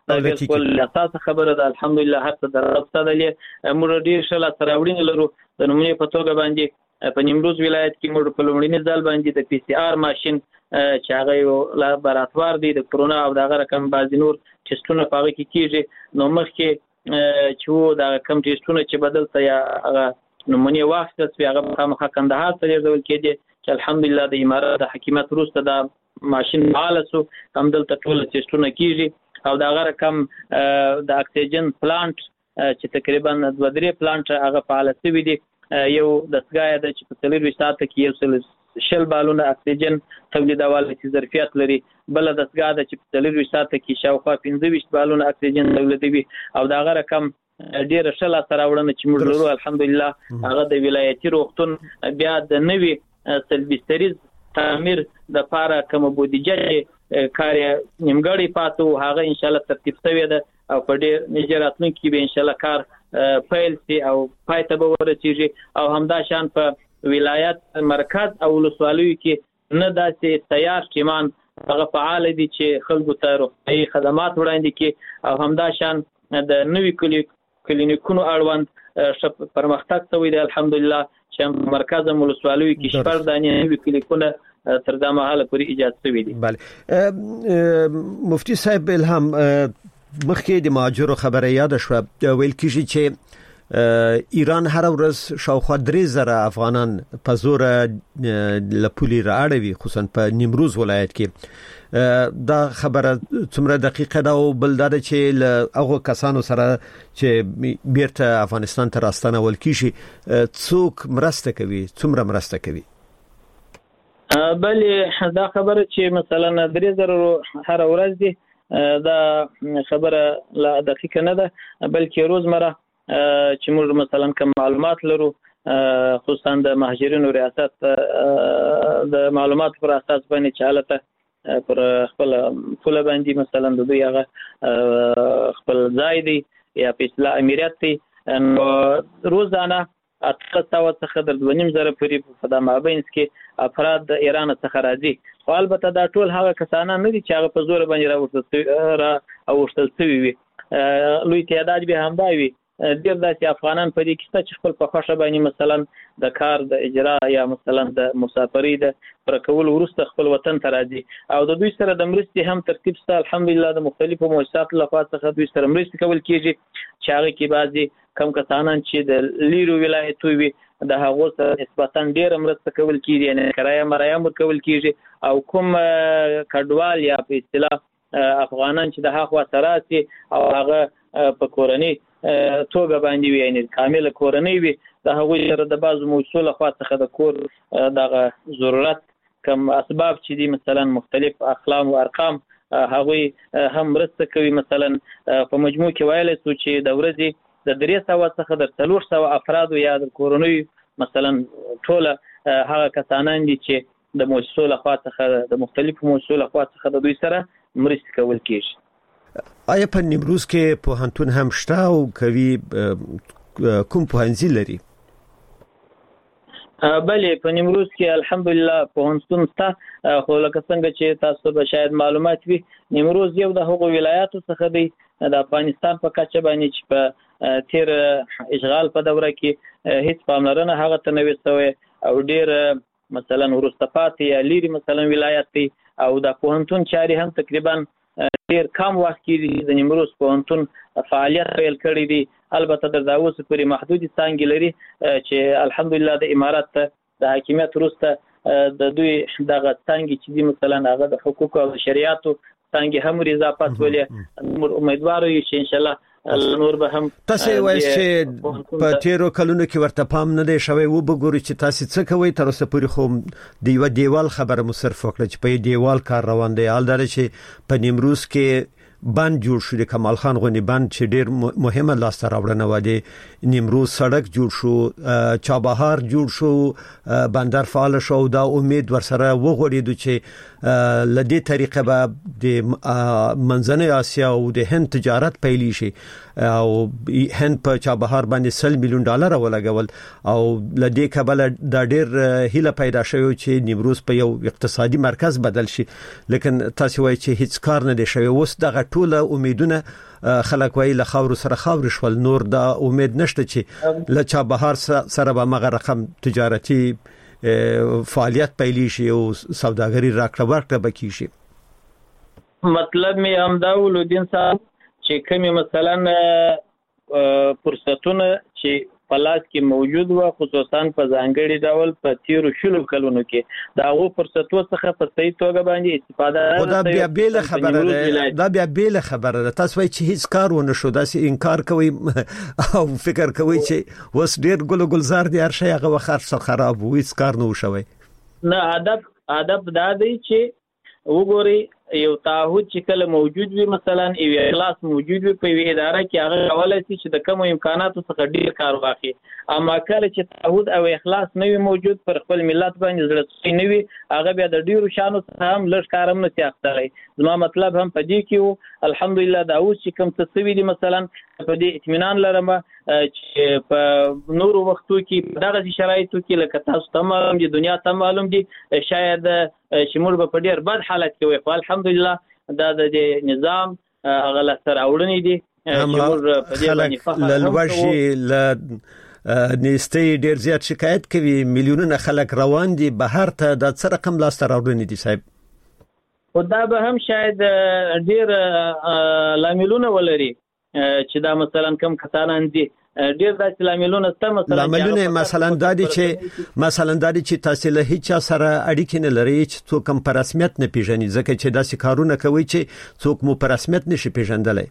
N: دا بالکل اساس خبره ده. الحمدلله هر څه درسته ده. موږ ډیر شل سره وړین لرو د نمونې په توګه باندې په نیمروز ولایت کې موږ په لومړني ځل باندې د پی سی آر ماشين چې هغه یو لابراتوار دی د کرونا او دغه رقم بعض نور ټیسټونه پاره کې کیږي. نو مخکې چې دا کم ټیسټونه چې بدلته یا هغه نمونې واخیستل شوې هغه خامخا کندهار ته لیږدول کېدې چې الحمدلله د امارات د حکومت وروسته دا ماشين فعال شو. همدلته ټول ټیسټونه کیږي او دغه رقم د اکسیجن پلانټ چې تقریبا دوه درې پلانټ هغه فعال شوي دي. یو دستګاه ده چې په څلور ساعت کې یو سل شل بالونه اکسیجن تولیدول چې ظرفیت لري. بل دستګاه ده چې په څلور ساعت کې شاوخوا پنځه ویشت بالونه اکسیجن تولیدوي او دغه رقم ډیر شل سره وړاندې چې موږ لرو الحمدلله هغه د ولایتي روغتون بیا د نوي سلبستریز تعمیر د پاره کوم بودیجه کار نیمګړی پاتو هغه ان شاء الله ترتیب شوی ده او په ډیر نجراتونو کې به ان شاء الله کار پیل شي او پای ته به ورسیږي او همدا شان په ولایت مرکز او ولسوالیو کې نه داسې تیار ټیمان هغه فعال دي چې خلکو ته روغتیايي خدمات وړاندې کړي او همدا شان د نوي کلینیکونو اړوند پرمختګ شوی دی الحمدلله چې مرکز او ولسوالیو کې شپږ دانې نوي کلینیکونه تر دا مهاله پورې ایجاد شوی دي.
C: بله مفتي صاحب الهام مخکې د مهاجرو خبره یاد شو ویل کیږي چې ایران هر ورځ شاوخوا درې زره افغانان په زور لپولی راړوي خصوصا په نیمروز ولایت کې. دا خبره څومره دقیقه ده او بل دا چې هغه کسانو سره چې بیرته افغانستان ته راستنه ول کیږي څوک مرسته کوي څومره مرسته کوي؟
N: بلې دا خبره چې مثلا درې زره هر ورځ دي دا خبره لا دقیقه نه ده بلکې روزمره چې موږ مثلا کوم معلومات لرو خصوصا د مهاجرینو ریاست د معلومات پر اساس باندې چالته پر خپل فل باندې مثلا د دوی هغه خپل ځای دی یا په اصطلاح امریت دی روزانه اته سو څخه د دوه نیم زره پورې په د مابین کې افراد د ایران څخه راځي. خو البته دا ټول هغه کسان نه دي چې هغه په زور باندې راوړل را اوښتل شوی وي. لوی تعداد به همدا وي. ډیر داسې افغانان په دې کې چې خپل په خوښه باندې مثلا د کار د اجرا یا مثلا د مسافرۍ د پر کول وروسته خپل وطن ته راځي او د دوی سره د مرستې هم ترتیب شته الحمدلله د مختلفو مؤسساتو لخوا څخه دوی سره مرستې کول کیږي چې هغه کې بعضي کم کسانان چې د لیرو ولایتو وي د هغو سره نسبتا ډیر مرسته کول کیږي یعنی کرایه مرایه ورکول کیږي او کوم کډوال یا په اصطلاح افغانان چې د هغه سره او هغه په کورنۍ توګه باندې وي یعنی کامل کورنۍ وي د هغوی سره د بعضو موضوع لخوا څخه د کور دغه ضرورت کم اسباب چې دي مثلا مختلف اقلام او ارقام هغوی هم مرسته کوي. مثلا په مجموع کې ویل شو چې د ورځې د درې سوه څخه د څلور سوه افراد یا د کورنۍ مثلا ټول هغه کسانان دي چې د موضوع لخوا څخه د مختلفو موضوع لخوا څخه د دوی سره مرسته کول کیږي.
C: آیا په نیمروز کې پوهنتون هم شته او کوي کوم پوهنځي لري؟
N: بله په نیمروز کې الحمدلله پوهنتون شته خو لکه څنګه چې تاسو به شاید معلومات وي نیمروز یو د هغو ولایاتو څخه دی د افغانستان په کچه باندې چې په تیر اشغال په دوره کې هیڅ پاملرنه هغه ته نه وي شوې او ډیر مثلا وروسته پاتې یا لیري مثلا ولایت دی او د پوهنتون چاري هم تقریبا ډیر کم وخت کې د نیمروز پوهنتون فعالیت پیل کړی دی. البته د داوس پورې محدودي څانګې لري چې الحمدلله د امارات د حکومت وروسته د دوی دغه څانګې چې دي مثلا هغه د حقوق او شریعتو څانګې هم اضافه ولې امیدوار یو چې ان شاء الله نور به هم
C: تاسو وایي چې په تیرو کلونو کې ورته پام نه دی شوی و بګوري چې تاسو څه کوي تر اوسه پورې خو د یو دیوال خبره مو صرف وکړه چې په دیوال کار روان دی حال در چې په نیمروز کې بند جوړ شو د کمال خان غونی بند چې ډیر مهمه لاسته راوړنه و دی نیمروز سړک جوړ شو چابهار جوړ شو بندر فعال شو دا امید ورسره وغوړېدو چې لدې طریقه به د منځنۍ اسیا او د هند تجارت پیلې شي او هند په چابهار باندې سل میلیون ډالر ولګول او لدې کبل د ډېر هیله پیدا شوی چې نیمروز په یو اقتصادي مرکز بدل شي لیکن تاسو وایي چې هیڅ کار نه دی شوی اوس دغه ټوله امیدونه خلک وایي له خاور سره خاور شول نور دا امید نشته چې له چابهار سره به مغه رقم تجارتي فعالیت پیلې شي او سوداګري راکړه ورکړه بکی شي.
N: مطلب می همدا ولودین صاحب چې کومه مثلا فرصتونه چې پلاس کې موجود و خصوصا په ځانګړي ډول په تیرو شلو کلونو کې دا غو فرصتو څخه په صحیح توګه باندې استفاده
C: دا بیا بیل خبره ده دا بیا بیل خبره ده تاسو وایي چې هیڅ کار ونه شو دا سي انکار کوي او فکر کوي چې وس ډیر ګل ګلزار دي هر شي هغه وخت خراب وي هیڅ کار نه وشوي
N: نه ادب ادب دا دی چې وګوري یو تعهد چې کله موجود وي مثلا یو اخلاص موجود وي په اداره کې هغه کولای شي چې د کوم امکاناتو څخه ډیر کار واخلي اما کله چې تعهد او اخلاص نه وي موجود پر خپل ملت باندې زړه نه وي هغه بیا د ډیرو شانو څخه هم لږ کارم نه تیاختري زما مطلب هم پدې کې الحمدلله دا اوس چې کوم څه وی دي مثلا په دې اطمینان لرم چې په نورو وختو کې دغه شرایطو کې لکه تاسو ته معلوم دي دنیا ته معلوم دي شاید چې موږ په ډیر بد حالت کې وي الحمدلله دا د نظام هغه سره اورنې دي
C: چې موږ په دې باندې فخر لوړشي ل نيستي ډیر زیات شکایت کوي میلیونونه خلک روان دي بهر ته د څه رقم لاس تر اورنې دي صاحب
N: او دا به هم شاید ډیر لاملونه ولري چې دا مثلا کم کسانان دي ډیر داسې لاملونه ست مثلا
C: لاملونه مثلا د دې چې مثلا د دې چې تاسو له هیڅ سره اړیکې نه لري چې څوک هم په رسمیت نه پیژني ځکه چې داسې کارونه کوي چې څوک مو په رسمیت نشي پیژندلای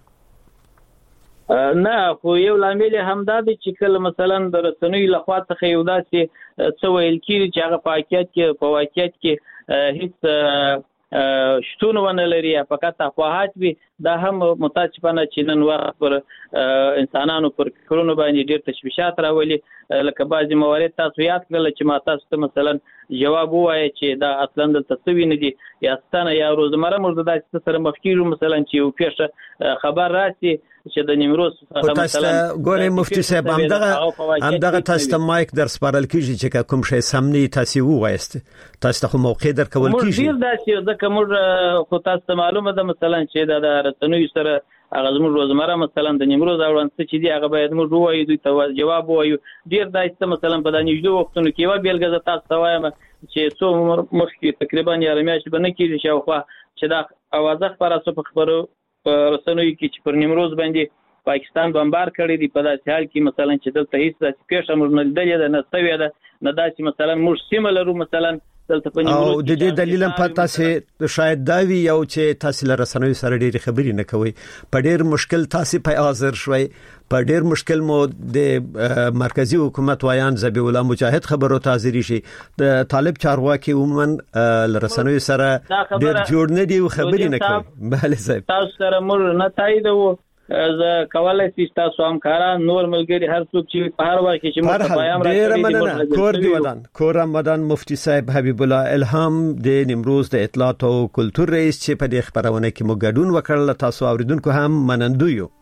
N: نه خو یو لامل هم دا دی چې کله مثلا د رسنوي لخوا څخه یو داسې څه ویل کیږي چې هغه په واقعیت کې په واقعیت کې هیڅ شتون ونه لري فقط افواهات وي دا هم متاسفانه چې نن وخت پر انسانانو پر فکرونو باندې ډېر تشویشات راولي لکه بعضی موارد تاسو یاد کړل چې ما تاسو ته مثلا جواب وایي چې دا اصلا د تسوی نه دي یا ستنه یا روزمره موږ د سره مفکر مثلا چې یو پیښه خبر راسي چې د نیمروز
C: مثلا ګورې مفتي صاحب همدغه همدغه تاسو ته مایک در سپارل کیږي چې کوم شی سمني تاسو وایست تاسو ته موقع در کول کیږي
N: موږ دا چې ځکه موږ خو تاسو معلومه ده مثلا چې دا د رسنوي سره هغه زموږ روزمره مثلا د نیمروز اوران څه چې دی هغه باید موږ وایو دوی ته جواب وایو ډیر دایسته مثلا په دانه یو وختونو کې یو بیلګه تاسو ته وایم چې څو مخکې تقریبا یاره میاشت باندې کې شاوخوا چې دا اوازه خبره په خبرو رسنوي کې چې پر نیمروز باندې پاکستان بمبار کړی دی په داسې حال کې مثلا چې دلته هیڅ داسې پیښه موږ نه لیدلې ده نه سوي ده نه داسې مثلا موږ سیمه لرو مثلا
C: او د دې دلیل هم پتا سي شاید دا وی یو چې تاسو لره رسنوي سره ډېری خبرې نه کوي په ډېر مشکل تاسو په حاضر شوي په ډېر مشکل مو د مرکزی حکومت وایان ذبیح الله مجاهد خبرو تازری شي د طالب چارواکي عموما رسنوي سره ډېر جوړ نه دی خبرې نه کوي بله صاحب
N: تاسو سره موږ نه تایید وو ز کولای شي تاسو همکاران نور ملګری هر څوک چې په هر وخت کې موږ پیغام
C: راکړي کور دی ودان کور رمضان مفتی صاحب حبیب الله الهام د نیمروز د اطلاعات او کلتور رئیس چې په دې خبرونه کې مو ګډون وکړل تاسو اوریدونکو هم منندوی یو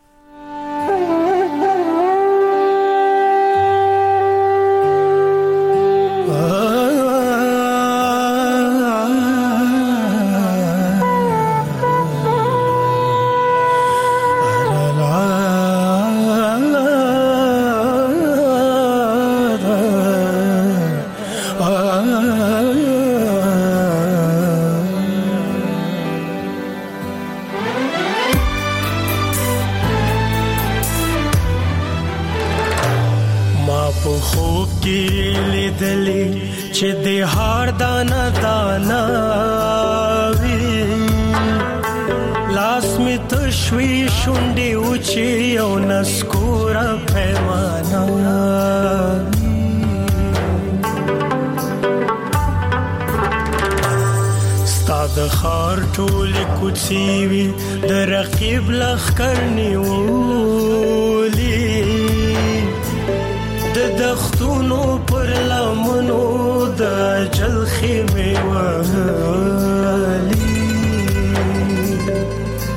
O: چې د هار دانا دانا وی لاس می تشوي شونډې اوچې او نسکور پیمانا ستاد خار ټول کوڅې وی د رقیب لخر نیولې د دختونو پر لمنو د جل خیمه وهل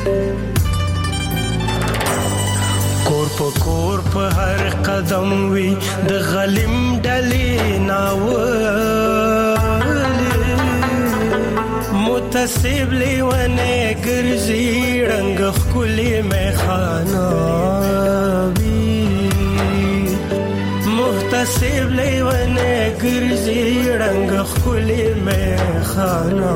O: کور په کور په هر قدم وی د غلیم ډلې ناولې متصب لیونه ګرځي رنگ خولي میخانه وی متصب لیونه ګرځي رنگ خولي میخانه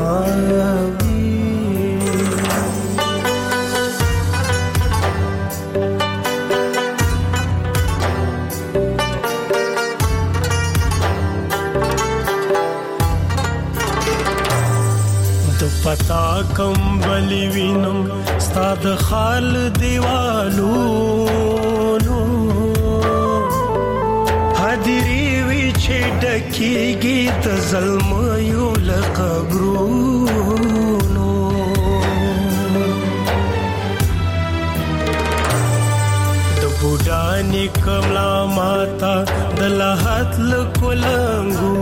O: پتا کم بلی وینم ستاد خال دیوالو نو حدیری وی چې ډکیږي د ظلم یو لقبرونو د بوډانی کملا ماتا د لحد لکولنګو